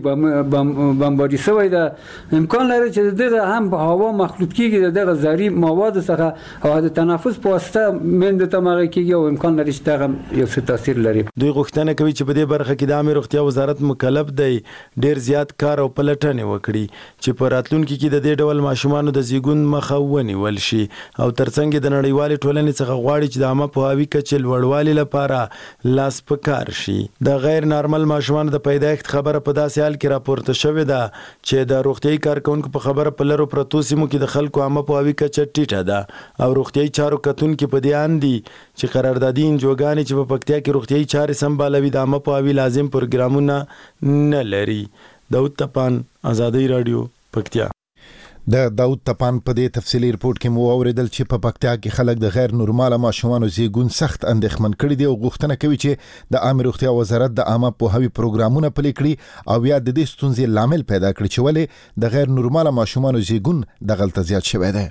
بمباري سوي ده امکان لري چې دغه هم په هوا مخلوط کیږي دغه زهري مواد څخه او د تنفس په واسطه مند ته مغه کیږي او امکان لري چې دغه یو څه تاثیر لري. دوی غوښتنه کوي چې په دې برخه کې د عامه روغتیا وزارت مکلف دی ډیر زیات کار او پلټنې وکړي چې په راتلونکي کې د دې ډول ماشومانو د زیږون مخه ونیول شي او ترڅنګ د نړیوالې ټولنې څخه غواړي چې د عامه پوهاوي کچې لوړوالي لپاره لاس په کار شي. د غیر نارمل ماشومانو د پیدایښت خبره په داسې حال کې راپورته شوې ده چې د روغتیايي کارکونکو په خبره په لرو پرتو سیمو کې د خلکو عامه پوهاوي کچه ټیټه ده او روغتیايي چارو کتونکي په دې اند دي چې قراردادي انجوګانې چې په پکتیا کې روغتیايي چارې سمبالوي د عامه پوهاوي لازم پروګرامونه نه لري. داود تپان آزادۍ رادیو پکتیا. د داود تپان په دې تفصیلی ریپورت کې مو اوریدل چې په پکتیا کې خلک د غیر نورماله ماشومانو زیږون سخت اندېښمن کړي دي او غوښتنه کوي چې د عامه روغتیا وزارت د عامه پوهاوي پروګرامونه پلي کړي او یا د دې ستونزې لامل پیدا کړي چې ولې د غیر نورماله ماشومانو زیږون دغلته زیات شوی دی.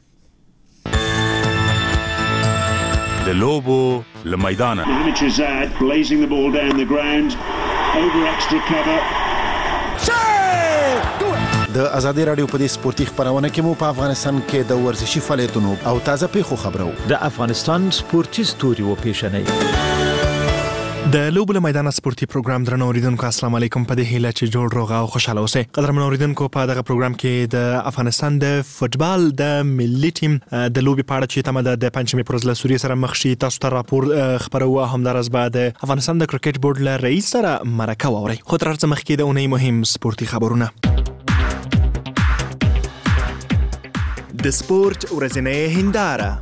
د لوبو له میدانه blazing the ball down the ground over extra cover. د ازادي رادیو په دې سپورتي خبرونه کې مو په افغانستان کې د ورزشي فعالیتونو او تازه پیښو خبرو د افغانستان سپورتي ستوري او پیښنې د لوبو میدان سپورتي پروګرام درنو اوریدونکو السلام علیکم. په دې هیله چې جوړ روغ او خوشاله اوسئ. قدرمن اوریدونکو په دغه پروګرام کې د افغانستان د فوتبال د ملي ټیم د لوبي په اړه چې تمه د پنځمې پرز له سوریې سره مخ شي تاسو ته راپور خبرو همدارس بعد افغانستان د کرکټ بورډ له رئیس سره مرکه ووري. خو تر څه مخکې د اونۍ مهم سپورتي خبرونه. د سپورت ورځنۍ هنداره.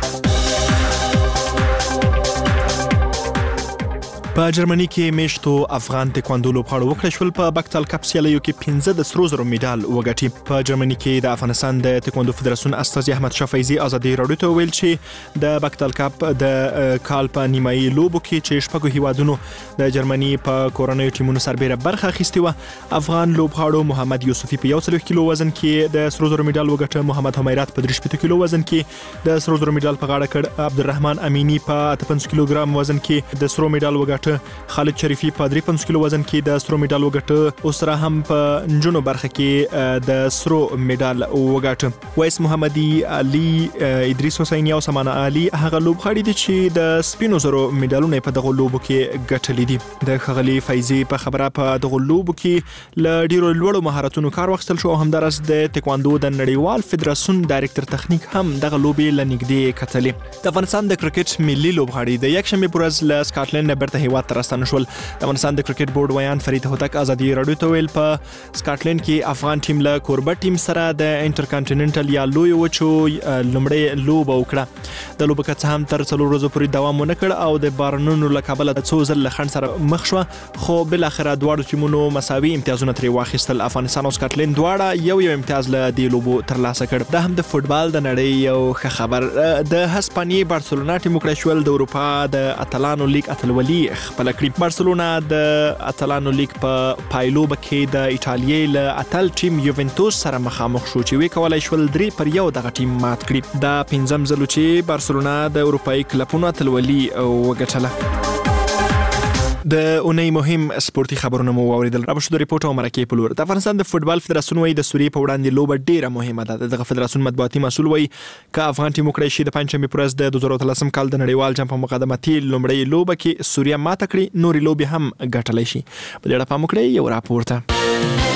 په جرمني کې میشتو افغان تکواندو لوبغاړو وکړل شول په بکتال کپ سیالیو کې 15 د سرو زرو میډال وګټي. په جرمني کې د افغانستان د تکواندو فدراسیون استاذ احمد شاه فیضي ازادي رادیو ته ویل چې د بکتال کپ د کال په نیمایي لوبو کې چې شپږو هیوادونو د جرمني په کورنیو ټیمونو سربېره برخه اخیستې و. افغان لوبغاړو محمد یوسفي په 1 کیلو وزن کې د سرو زرو میډال وګټه. محمد حمیرات په 3 کیلو وزن کې د سرو زرو میډال په غاړه کړ. عبدالرحمن امینی په 55 کیلوګرام وزن کې د سرو میډال وګټه. خالد شریفي په 53 کیلو وزن کې د سرو میډال وګټه. اوس را هم په نجونو برخه کې د سرو میډال وګټه. وایس محمدي، علي ادریس حسینی او سمانه علي هغه لوبغاړي دي چې د سپینو زرو میډالونه په دغه لوبو کې ګټلي دي. د خغلی فیضي په خبره په دغه لوبو کې ل ډیرو لوړو مهارتونو کار واخیستل شو. همدارس د تکواندو د نړیوال فدراسیون ډایریکټر تخنیک هم دغه لوبي لنګدي کتلې. د افغانستان د کرکټ ملي لوبغاړي د یک شنبه پر ورځ له سکاټلند برته هیواد ته راستنه شول. د افغانستان د کرکټ بورډ ویان فرید هوتک ازادي رادیو ته ویل په سکاټلند کې افغان ټیم له کوربه ټیم سره د انټرکانټیننټل یا لوی وچو لومړی لوب وکړه. د لوب کې هم تر 4 ورځې پورې دوام ونه کړ او د بارنونو له کابل د څو ځل لخند سره مخ شو، خو بل اخر دواړو ټیمونو مساوي امتیازونه ترې واخیستل. افغانستان او سکاټلند دواړه یو امتیاز له دې لوبو ترلاسه کړ. دا هم د فوتبال د نړۍ یو ښه خبر. د هسپانیې بارسلونا ټیم وکړ شول د اروپا د اتلانو لیګ اتلولي خپل کړی. بارسلونا د اتلانو لیګ په پایلوب کې د ایټالیا له اتل ټیم یوونټوس سره مخامخ شو چې وی کولای شول 3-1 دغه ټیم مات کړي. دا 5م ځل چې بارسلونا د اروپایي کلبونو اتلولي وګټله. د اونۍ مهم سپورتي خبرونه مو واوریدل. را بشو د ریپورت او مرکې په لور. د افغانستان د فوتبال فدراسیون وایي د سوریې په وړاندې لوبه ډیره مهمه ده. دغه فدراسیون مطبوعاتي مسؤل وایي ک افغان ټیم وکړي شي د پنځمې پر ورځ د 2013 کال د نړیوال جام په مقدماتي لومړی لوبه کې سوریه ماته کړي، نوري لوبي هم ګټلای شي. په دې اړه پام وکړئ یو راپورته.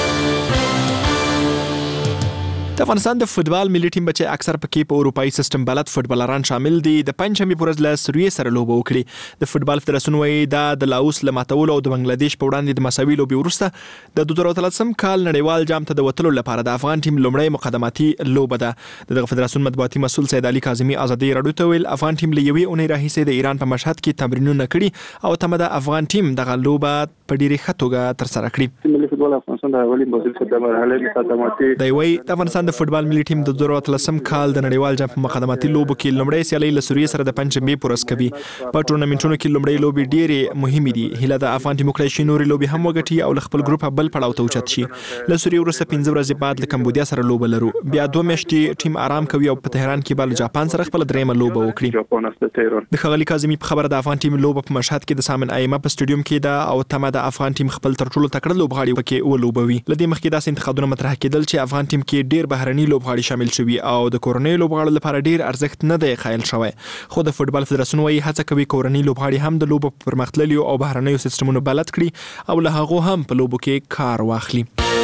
د افغانستان د فوتبال ملي ټیم بچي اکثر پکې په اروپایي سیستم بلد فوتبالران شامل دي. د پنځمې پر ورځ له سوریې سره لوبه وکړي. د فوتبال فدراسیون وایي دا د لاوس له ماتولو او د بنگلاديش په وړاندې د مساوي لوبي ورسته د 2013 کال نړیوال جام ته د وټلو لپاره د افغان ټیم لومړی مقدماتي لوبه ده. دغه فدراسیون مطبوعاتي مسؤل سید علي کاظمي ازادي رادیو ته ویل افغان ټیم له یوې اونۍ راهیسې د ایران په مشهد کې تمرینونه کړي او تمه د افغان ټیم دغه لوبه په ډیره ښه توګه تر سره کړي. ملي فوتبال افغانستان د اولین بازی د مرحله مقدماتي دی وایي د افغانستان د فوتبال ملي ټیم د 2013 کال د نړیوال جام په مقدماتي لوبو کې لومړی سیالي له سوریې سره د پنځمې پر ورځ کوي. په ټورنمنټونو کې لومړی لوبي ډېرې مهمې دي. هیله د افغان ټیم وکړي چې نوري لوبي هم وګټي او خپل ګروپ بل پړاو ته اوچت شي. له سوریې وروسته 15 ورځې بعد له کمبودیا سره لوبه لرو. بیا 2 میاشتې ټیم آرام کوي او په تهران کې بل جاپان سره خپل درېمه لوبه وکړي. د خغلی کاظمي په خبره د افغان ټیم لوبه په مشهد کې د سامن ایمه په سټډیوم کې ده او تمه د افغان ټیم خپل تر ټولو تکړه لوبغاړي پکې ولوبوي. لدې مخکې داسې انتقادونه مطرح کېدل چې افغان ټیم کې ډېر بهرني لوبغاړي شامل شوي او د کورنۍ لوبغاړو لپاره ډېر ارزښت نه دی قایل شوی. خو د فوتبال فدراسیون وایي هڅه کوي کورنۍ لوبغاړي هم د لوبو په پرمختللو او بهرنیو سیستمونو بلد کړي او له هغو هم په لوبو کې کار واخلي.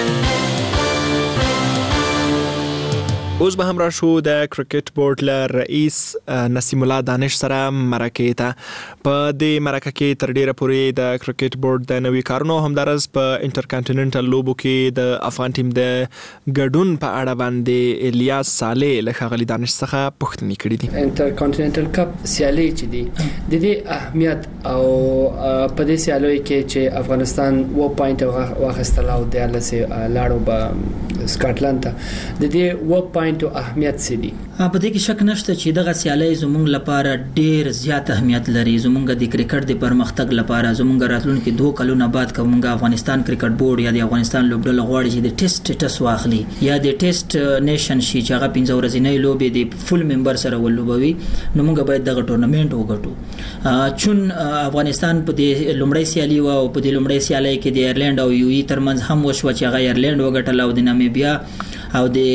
اوس به هم راشو د کرکټ بورډ له رئیس نسیم الله دانش سره مرکې ته. په دې مرکه کې تر ډیره پورې د کرکټ بورډ د نوي کارونو همدارس په انټرکانټیننټل لوبو کې د افغان ټیم د ګډون په اړه باندې الیاس صالح له ښاغلي دانش څخه پوښتنې کړې دي. انټرکانټیننټل کپ سیالي چې دي د دې اهمیت او په دې سیالي کې چې افغانستان 2 پوینټ واخیستل او د لاسه لاړو به سکاټلند ته د دې 2 پوینټ اهمیت څه دي؟ په دې کې شک نشته چې دغه سیالي زموږ لپاره ډیر زیات اهمیت لري. زموږ د کرکټ د پرمختګ لپاره زموږ راتلونکي 2 کلونه بعد کومه افغانستان کرکټ بورډ یا د افغانستان لوبډله غواړي چې د ټیسټ سټیټس واخلي یا د ټیسټ نیشن شي چې هغه 15 ورځې لوبي د فل ممبر سره ولوبوي، نو موږ باید دغه ټورنمنت وګټو. چون افغانستان په دې لومړی سیالي او په دې لومړی سیالي کې د ایرلند او یو ای ترمنځ هم وشو چې هغه ایرلند وګټل او د نامیبیا او د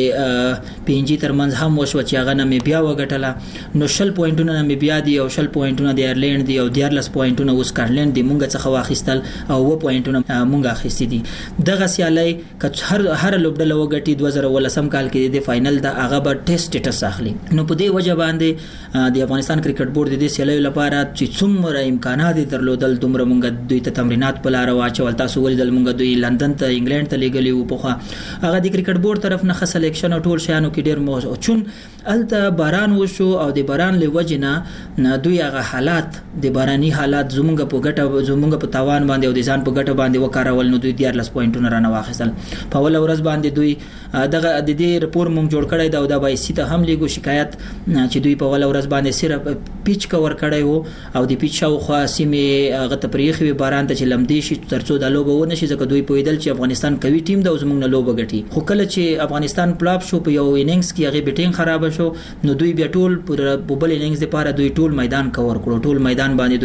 پی ان جی ترمنځ هم وشو چې هغه نامیبیا وګټله. نو 20 پوینټونه نامیبیا دي او 20 پوینټونه د ایرلند دي او 14 پوینټونه وسکاټلند دي مونږ څخه واخیستل او 2 پوینټونه مونږ اخیستي دي. دغه سیالي که هر لوبډله وګټي 2018 کال کې د فائنل د هغه به ټیسټ سټیټس اخلي. نو په دې وجه باندې د افغانستان کرکټ بورډ د دې سیالي لپاره چې څومره امکانات درلودل دومره مونږ دوی ته تمرینات په لار واچول. تاسو ولیدل مونږ دوی لندن ته انګلند ته لګلی وو. په هغه د کرکټ بورډ طرف نه سلیکشن او ټول شیانو کې ډیر مو چون الته باران وشو او د باران لوجنه دوی هغه حالات د باراني حالات زمونږ په ګټه زمونږ په تاوان باندې او د ځان په ګټه باندې وکارول. نو دوی 14 پوینټونه رانه واخیستل. په اول ورځ باندې دوی دغه د دې رپورټ مونږ جوړ کړی دا د بایسي ته هم لیکو شکایت چې دوی په اول ورځ باندې صرف پیچ کور کړی وو او د پیچ شاوخوا سیمه هغه ته پریخي باران ته چې لمدې شي ترڅو د لوبه ونه شي ځکه دوی پویدل چې افغانستان کوي ټیم د زمونږ نه لوبه ګټي. خو کله چې افغانستان پلاپ شو په یو اننګز کې هغه بیټینګ خراب شو نو دوی بیا ټول په بل اننګز لپاره دوی ټول میدان کور کړو. ټول میدان باندې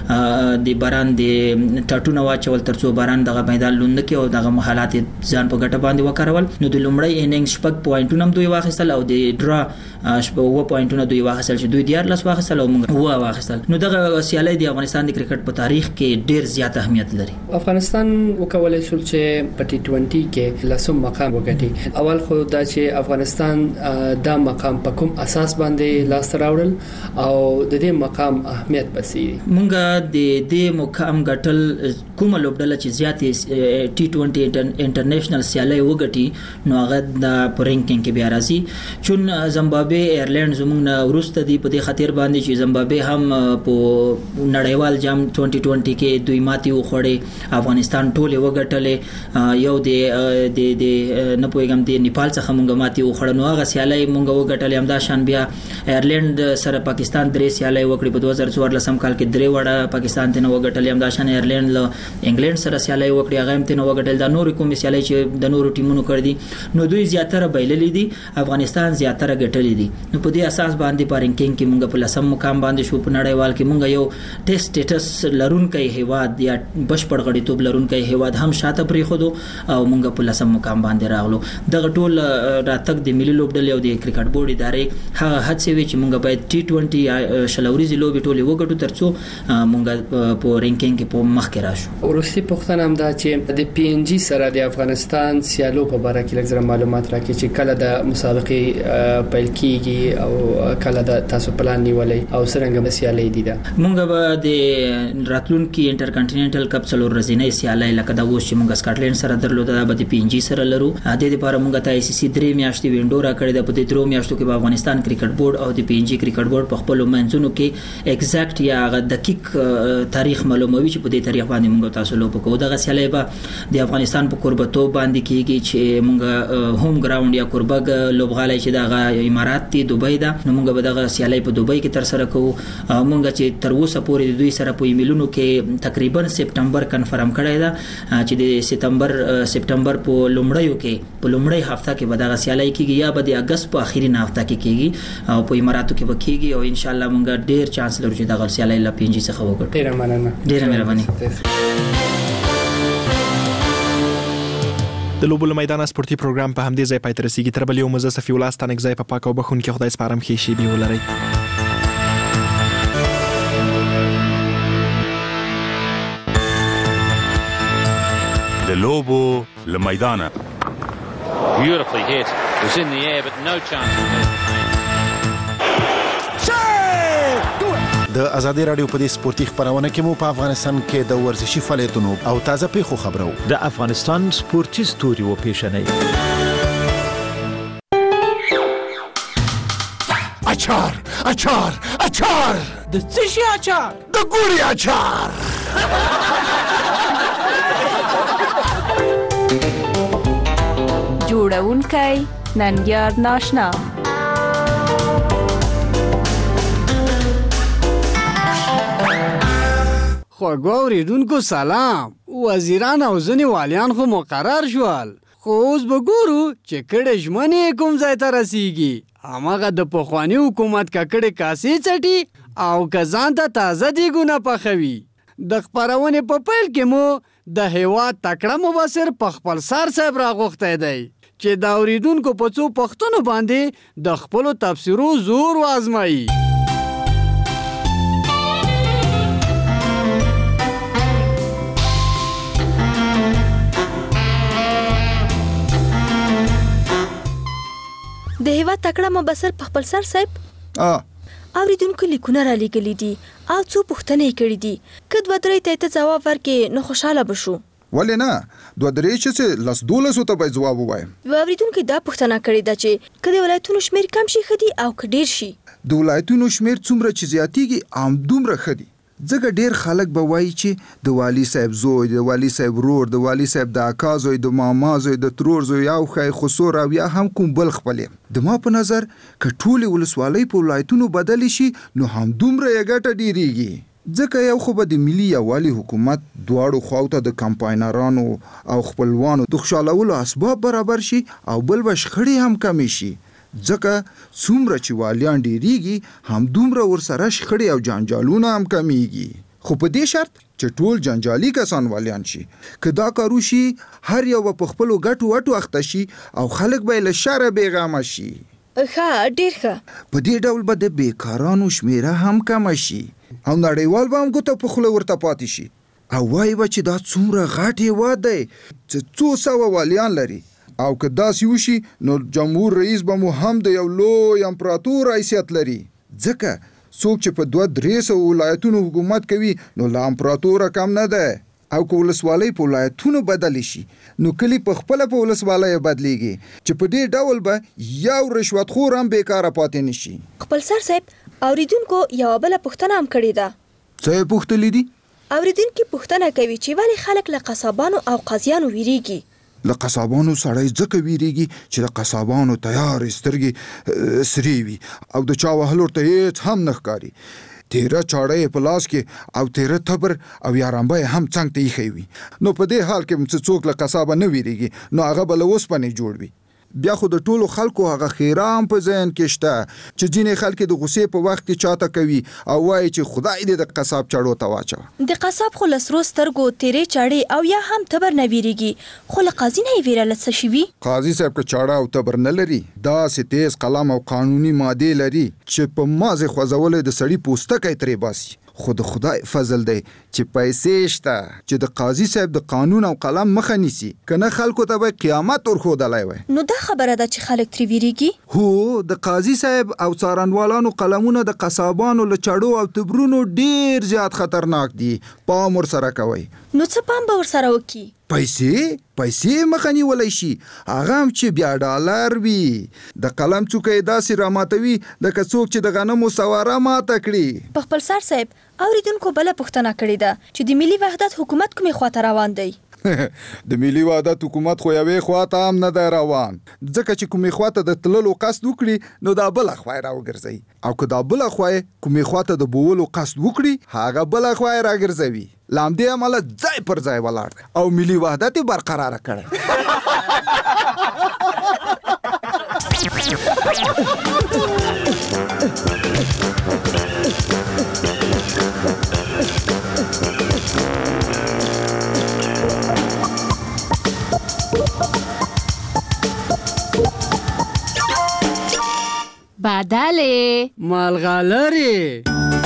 دوی د باران د ټاټونه واچول ترڅو باران دغه میدان لوند کې او دغه حالات ځان په ګټه باندې وکړول. نو د لومړی اننګز شپږ پوینټونه دوی واخیستل او د ډرا شپږ پوینټونه دوی واخیستل چې دوی 14 واخیستل او موږ واخیستل. نو دغه سیالي د افغانستان د کرکټ په تاریخ کې ډیر زیات اهمیت لري. افغانستان وکولای شو چې په ټي 20 کې لاسم مقام وګټي. اول خو دا چې افغانستان دا مقام په کوم اساس باندې لاس راوړل او د دې مقام اهمیت بسې مونږه د دې مقام ګټل کومه لوبډله چې زیاتې ټي 20 انټرنیشنل سیالي وګټي نو هغه د رینکینګ کې بیا راځي. چون زمبابوے ایرلند زموږ نه ورسته دی په دې خاطر باندې چې زمبابوے هم په نړیوال جام 2020 کې دوی ماتي وخوړې افغانستان ټوله وګټلې یو د نه پوهیږم د نیپال څخه مونږ ماتي وخوړ. نو هغه سیالي مونږ وګټلې همدا شان بیا ایرلند سره پاکستان درې سیالي وکړي په 2014 کال کې درې وړه پاکستان ته وګټلې. همدا شان ایرلند له انګلند سره سیالي وکړي هغه هم ته وګټل. دا نور کوم سیالي چې د نورو ټیمونو کړ دي نو دوی زیاتره بایللې دي افغانستان زیاتره ګټلې دي. نو په دې اساس باندې په رینکینګ کې مونږ په لسم مقام باندې شو. په نړیوال کې مونږ یو ټیسټ سټیټس لرونکي هیواد یا بشپړ غړیتوب لرونکي هیواد هم شاته پرې خو او مونږ په لسم مقام باندې راغلو. دغه ټول راتګ د ملي لوبډلې او د کرکټ بورډ ادارې هغه هڅې وی چې مونږ باید ټي 20 شلوريزي لوبې ټولې وګټو ترڅو مونږ په رینکینګ کې په مخ کې راشو. ورستی پښتنه هم دا چې د پی ان جی سره د افغانستان سیالو په اړه کې لږ معلومات راکړي چې کله د مسابقې پیل کیږي او کله د تاسو پلان نیولې او څنګه سیالي دي. مونږ به د راتلونکي انټر کانټیننټل کپ څلور ورځې سیالي لکه دا اوس چې مونږ سکاټلند سره درلوده د پی ان جی سره لرو. د دې لپاره مونږ ته ای سی سی 3 میاشتې وینډو را کړې ده. په دې 3 میاشتو کې په افغانستان کرکټ بورډ او د پی ان جی کرکټ بورډ په خپل منځونو کې ایگزیکټ یا دقیق تاریخ معلوموي چې په دې تاریخ باندې مونږ تاسو لوب کوو. دغه سیالي به د افغانستان په قربتو باندې کېږي چې مونږ هوم ګراوند یا قربګ لوبغالي چې دغه امارات دی دوبۍ ده. نو مونږ به دغه سیالي په دوبۍ کې تر سره کوو. مونږ چې تر اوسه پورې دوی سره په ایمیلونو کې تقریبا سپټمبر کنفرم کړی ده چې د سپټمبر په لومړیو کې په لومړی هفته کې به دغه سیالي کېږي یا به د اگست په اخیری هفته کې کېږي او په اماراتو کې به کېږي او ان شاء الله مونږ ډیر چانس لرو چې دغه سیالي لا پی ان جی څخه وګټو. ډیره مننه. ډیره مهرباني. د لوبو له میدان سپورتي پروګرام په همدې ځای پای ته رسیږي. تر بل یو مزه صفي ولاس تنګ ځای په پاک او بخون کې خدای سپارم ښې شي به ولرئ. د لوبو له میدانه Beautifully hit. It was in the air but no chance of it. د ازادي رادیو په دې سپورتي خبرونه کې مو په افغانستان کې د ورزشي فعالیتونو او تازه پیښو خبرو د افغانستان سپورتي ستوري و پیښنې. اچار اچار اچار د څه شي اچار؟ د ګوري اچار. جوړونکی ننګیار ناشنا خوږو اوریدونکو سلام. وزیران او ځینې والیان خو مقرر شول، خو اوس به ګورو چې کډې ژمنې کوم ځای ته رسیږي. هماغه د پخواني حکومت ککړې کاسې څټي او که ځان ته تازه دیګونه پخوي. د خپرونې په پیل کې مو د هیواد تکړه مبصر په خپل سر صاحب راغوښتی دی چې د اوریدونکو په څو پوښتنو باندې د خپلو تبصرو زور وازمایي. د هیواد تکړه مبصر په خپل سر صاحب اوریدونکو لیکونه را لېږلي دي او څو پوښتنې کړي دي. که دوه درې ته ځواب ورکړې نو خوشحاله به شو. ولې نه؟ دوه درې چې لس دولسو ته باید ځواب ووایم. اوریدونکو دا پوښتنه کړې ده چې که د ولایتونو شمېر کم شي ښه دي او که ډېر شي. د ولایتونو شمېر څومره چې زیاتېږي همدومره ښه دي. ځکه ډېر خلک به وایي چې د والي صاحب زوی، د والي صاحب ورور، د والي صاحب د اکا زوی، د ماما زوی، د ترور زوی او ښایي خسور او یا هم کوم بل خپل یم. د ما په نظر که ټولې ولسوالۍ په ولایتونو بدلې شي نو همدومره یې ګټه ډېرېږي. ځکه یو خو به د ملي یووالي حکومت دواړو خواو ته د کمپاینرانو او خپلوانو د خوشحالولو اسباب برابر شي او بل به شخړې هم کمې شي. ځکه څومره چې والیان ډېرېږي همدومره ورسره شخړې او جنجالونه هم کمیږي. خو په دې شرط چې ټول جنجالي کسان والیان شي. که دا کار وشي هر یو به په خپلو ګټو وټو اخته شي او خلک به یې له شره بېغمه شي. ښه، ډېر ښه. په دې ډول به د بېکارانو شمېره هم کمه شي او نړیوال به هم ګوته په خوله ورته پاتې شي او وایي به چې دا څومره غټ هېواد دی چې 200 والیان لري. او که داسې وشي نو جمهور رئیس به مو هم د یو لوی امپراتور حیثیت لري. ځکه څوک چې په 200-300 ولایتونو حکومت کوي نو له امپراتوره کم نه ده. او که ولسوالۍ په ولایتونو بدلې شي نو کلی په خپله په ولسوالۍ بدلیږي چې په دې ډول به یو رشوتخور هم بیکاره پاتې نه شي. خپل سر صاحب اوریدونکو یوه بله پوښتنه هم کړې ده. څه یې پوښتلي دي؟ اوریدونکي پوښتنه کوي چې ولې خلک له قصابانو او قاضیانو ویریږي. له قصابانو سړی ځکه ویریږي چې د قصابانو تیارې سترګې سرې وي او د چا وهلو ورته هېڅ هم نه ښکاري. تیره چاړه یې په لاس کې او تیره تبر او یا رمبه یې هم څنګ ته ایښی وي. نو په دې حال کې چې څوک له قصابه نه ویریږي نو هغه به له اوسپنې جوړ وي. بیا خو د ټولو خلکو هغه خیره هم په ذهن کې شته چې ځینې خلک د غصې په وخت کې چاته کوي او وایي چې خدای دې د قصاب چاړو ته واچوه. د قصاب خو له سرو سترګو تیرې چاړې او یا هم تبر نه ویریږي، خو له قاضي نه یې ویره له څه شي وي؟ قاضي صاحب که چاړه او تبر نه لري داسې تیز قلم او قانوني مادې لري چې په مازې خوځولو د سړي پوستکی ترې باسي. خو د خدای فضل دی چې پیسې شته چې د قاضي صاحب د قانون او قلم مخه نیسي، که نه خلکو ته به قیامت ورښودلی وی. نو دا خبره ده چې خلک ترې ویریږي؟ هو، د قاضي صاحب او څارنوالانو قلمونه د قصابانو له چړو او تبرونو ډیر زیات خطرناک دي. پام ورسره کوئ. نو څه پام به ورسره وکړي؟ پیسې مخه نیولی شي، هغه هم چې بیا ډالر وي. د قلم څوکه یې داسې راماتوي لکه څوک چې د غنمو سواره ماته کړي. په خپل سر صاحب اوریدونکو بله پوښتنه کړې ده چې د ملي وحدت حکومت کومې خواته روان دی؟ د ملي وحدت حکومت خو یوې خواته هم نه دی روان، ځکه چې کومې خواته د تللو قصد وکړي نو دا بله خوا یې راوګرځوي، او که دا بله خوا یې کومې خواته د بوولو قصد وکړي هغه بله خوا یې راګرځوي. له همدې امله ځای پر ځای ولاړ دی او ملي وحدت یې برقراره کړی. بدله مالغالری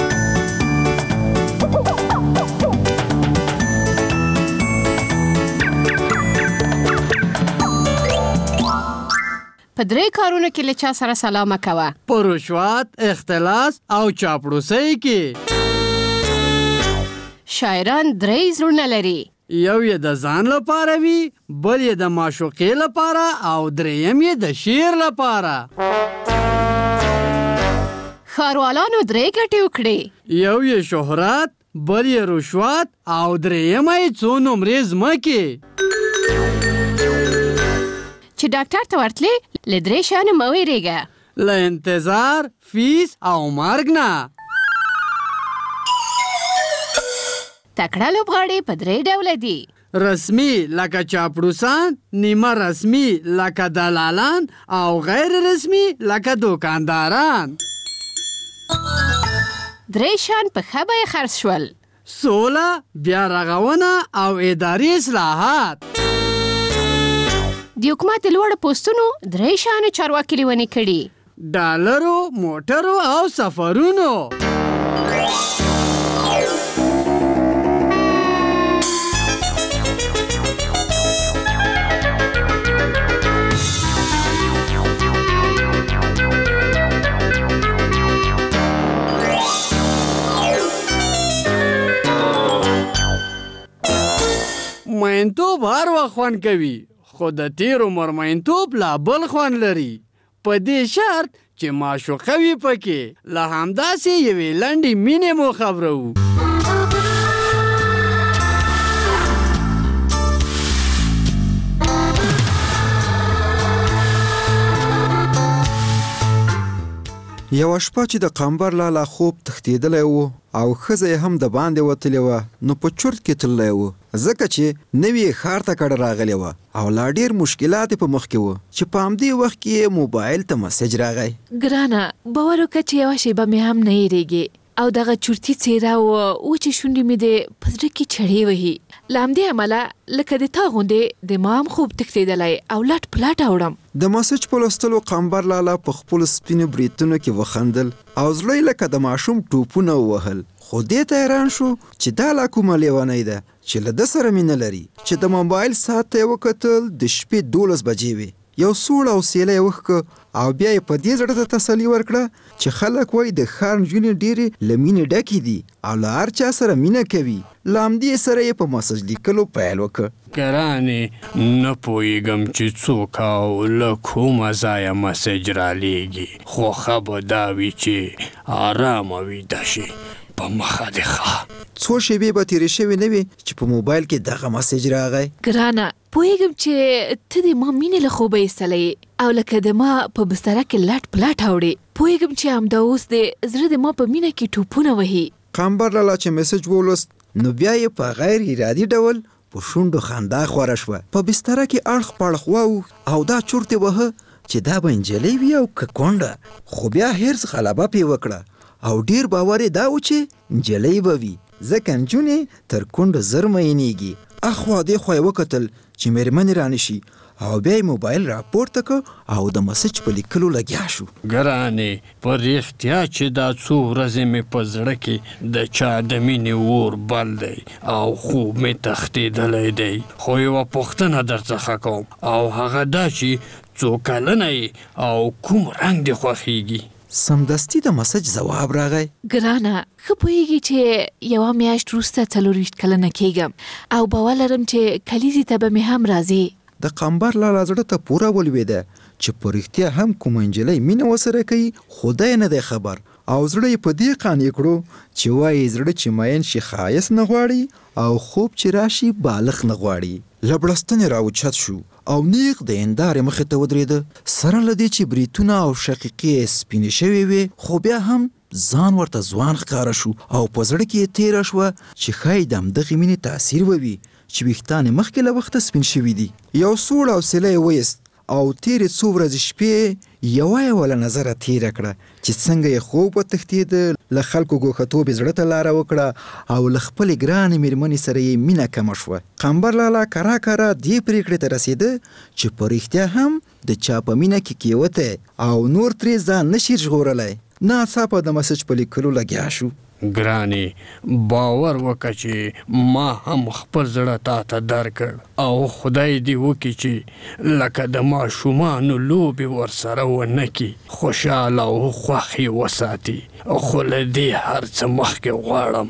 په درې کارونه کې له چا سره سلام کوه؟ په رشوت، اختلاس او چاپلوسۍ کې. شاعران درې زړونه لري، یو یې د ځان لپاره وي، بل یې د معشوقې لپاره او دریم یې د شعر لپاره. ښاروالانو درې ګټې وکړې، یو یې شهرت، بل یې رشوت او دریمه یې څو نمرې ځمکې. چې ډاکټر ته ورتلې له درې شیانو مه ویرېږه، له انتظار، فیس او مرګ نه. تکړه لوبغاړي په 3 ډوله دي. رسمي لکه چاپړوسان، نیمه رسمي لکه دلالان او غیر رسمي لکه دوکانداران. 3 شیان په ښه بیه خرڅ شول: سوله، بیا رغونه او اداري اصلاحات. د حکومت د لوړو پوستونو 3 شیانو چارواکي لیونې کړي: ډالرو، موټرو او سفرونو. مینتوب هر وخت خوند کوي، خو د تیر عمر مینتوب لا بل خوند لري، په دې شرط چې معشوقه وي پکې. له همداسې یوې لنډې مینې مو خبرو. یوه شپه چې د قمبر لالا خوب تښتېدلی و او ښځه یې هم د باندې وتلې وه، نو په چورت کې تللی و، ځکه چې نوې ښار ته کډه راغلې وه او لا ډېر مشکلات په مخ کې وه چې په همدې وخت کې یې موبایل ته مسیج راغی: ګرانه، باور وکړه چې یوه شیبه مې هم نه هېرېږي او دغه چورتي څېره و چې شونډې مې د په زړه کې چړې وهي. له همدې امله لکه د تا غوندې د ما هم خوب تښتېدلی او لټ پلټ اوړم. د مسیج په لوستلو قمبر لالا په خپلو سپینو بریتونو کې وخندل او زړه یې لکه د ماشوم ټوپونه ووهل، خو دې ته حیران شو چې دا لا کومه لیونۍ ده چې له ده سره مینه لري. چې د موبایل ساعت ته یې وکتل، د شپې 12 بجې وې. یو سوړ او سیلی یې وښکه او بیا یې په دې زړه ته تسلي ورکړه چې خلک وایي د ښار نجونې ډېرې له مینې ډکې دي او له هر چا سره مینه کوي. له همدې سره یې په مسج لیکلو پیل وکړ: ګرانې، نه پوهېږم چې څوک او له کومه ځایه مسج رالیږي، خو ښه به دا وي چې ارامه ویده شي. په مخه دې ښه. څو شېبې به تېرې شوې نه وي چې په موبایل کې دغه مسیج راغی: ګرانه، پوهېږم چې ته د ما مینې له خوبه ایستلی او لکه د ما په بستره کې لټ پلټ اوړې. پوهېږم چې همدا اوس د زړه د ما په مینه کې ټوپونه وهي. قمبر لالا چې مسیج ولوست، نو بیا یې په غیر ارادي ډول په شونډو خندا خوره شوه. په بستره کې اړخ پړخ واو او دا چورت یې وهه چې دا به نجلۍ وي او که کونډه. خو بیا هرڅ غلبه پرې وکړه او ډیر باور یې دا و چې نجلۍ به وي، ځکه نجونې تر کونډو زر مینېږي. اخوا دېخوا یې وکتل چې مېرمنې رانشي او بیا یې موبایل راپورته کړ او د مسیج په لیکلو لګیا شو: ګرانې، په رښتیا چې دا څو ورځې مې په زړه کې د چا د مینې اور بل دی او خوب مې تښتېدلی دی، خو یوه پوښتنه درڅخه کوم او هغه دا چې څو کلنه یې او کوم رنګ دې خوښیږي؟ سمدستي د مسیج ځواب راغی: ګرانه، ښه پوهېږي چې یوه میاشت وروسته 24 کلنه کېږم او باور لرم چې کلیزې ته به مې هم راځي. د قمبر لالا زړه ته پوره ولوېده چې په رښتیا هم کومه نجلۍ مینه ورسره کوي، خو دی نه دی خبر او زړه یې په دې قانع کړو چې وایي زړه چې مین شي ښایست نه غواړي او خوب چې راشي بالغ نه غواړي. له بړستنې راوچت شو او نیغ د هندارې مخې ته ودرېده. سره له دې چې بریتونه او شقیقې سپینې شوې وې، خو بیا هم ځان ورته ځوان ښکاره شو او په زړه کې یې تېره شوه چې ښایي د همدغې مینې تاثیر ووي چې ویښتان یې مخکې له وخته سپین شوي دي. یو سوړ حوصله یې ویست او تېرې څو ورځې شپې یوه له نظره تېره کړه چې څنګه یې خوب وتښتېده، له خلکو ګوښتوب یې زړه ته لاره وکړه او له خپلې ګرانې مېرمنې سره یې مینه کمه شوه. قمبر لالا کرا دې پرېکړې ته رسېده چې په رښتیا هم د چا په مینه کې کېوتی او نور ترې ځان نشي ژغورلی. ناڅاپه د مسیج په لیکلو لګیا شو: ګرانې، باور وکړه چې ما هم خپل زړه تا ته درکړ او خدای دې وکړي چې لکه د ماشومانو لوبې ورسره ونه کړي، خوشحاله او خوښ یې وساتي. خو له دې هر څه مخکې غواړم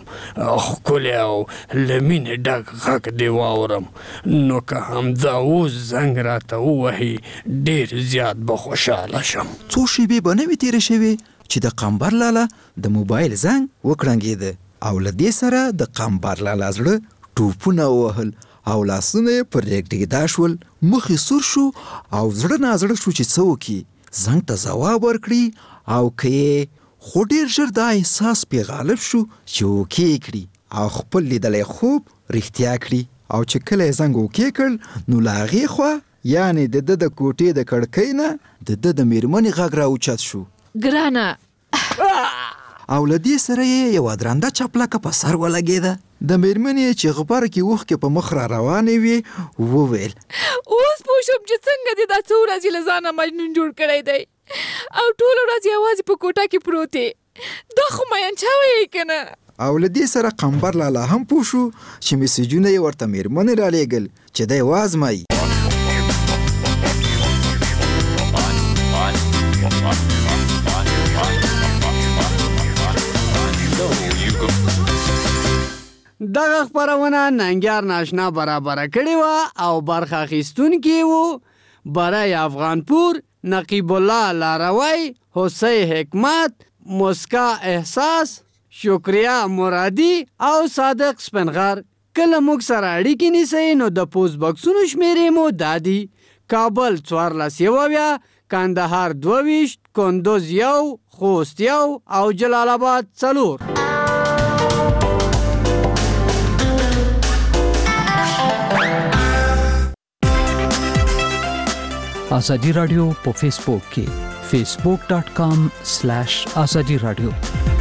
ښکلی او له مینې ډک غږ دې واورم، نو که همدا اوس زنګ راته ووهي ډېر زیات به خوشحاله شم. څو شېبې به نه وي تېرې شوې چې د قمبر لالا د موبایل زنګ وکړنګېده او له دې سره د قمبر لالا زړه ټوپونه ووهل او لاسونه یې پر ریږدېدا شول. مخ یې سور شو او زړه نازړه شو چې څه وکړي، زنګ ته ځواب ورکړي او که یې، خو ډېر ژر دا احساس پې غالب شو چې اوکې یې کړي او خپل لیدلې خوب رښتیا کړي او چې کله یې زنګ وکړ نو لا هغې خوا یعنې د د کوټې د کړکۍ نه د میرمنې غږ راوچت شو. ګرانه او لدې سره یې یو درنده چپلکه په سر ولګېده. د میرمنې چې غبر کې اوښکې په مخ را روانې وې وویل اوس پوه شوم چې څنګه دې دا څو ورځې له ځانه مجنون جوړ کړی دی او ټوله ورځ یوازې په کوټه کې پروت دی. دا خو مین چاوی یې که نه. او لدې سره قمبر لالا هم پوه شو چې میسیجونه یې ورته میرمنې رالیږل چې دی وازمایي. دغه خپرونه ننګیار ناشنا برابره کړې وه او برخه اخیستونکي وو برای افغانپور، نقیب الله لاروی، حسی حکمت، مسکا احساس، شکریا مرادی او صادق سپنغر. کله موږ سره اړیکې نیسئ نو د پوسټ بکسونو شمیرې مو دا دي: کابل 1470، کندهار 22، کندوز 1، خوست 1 او جلال آباد 4. ازادي رادیو په فیسبوک کې facebook.com/azadi radio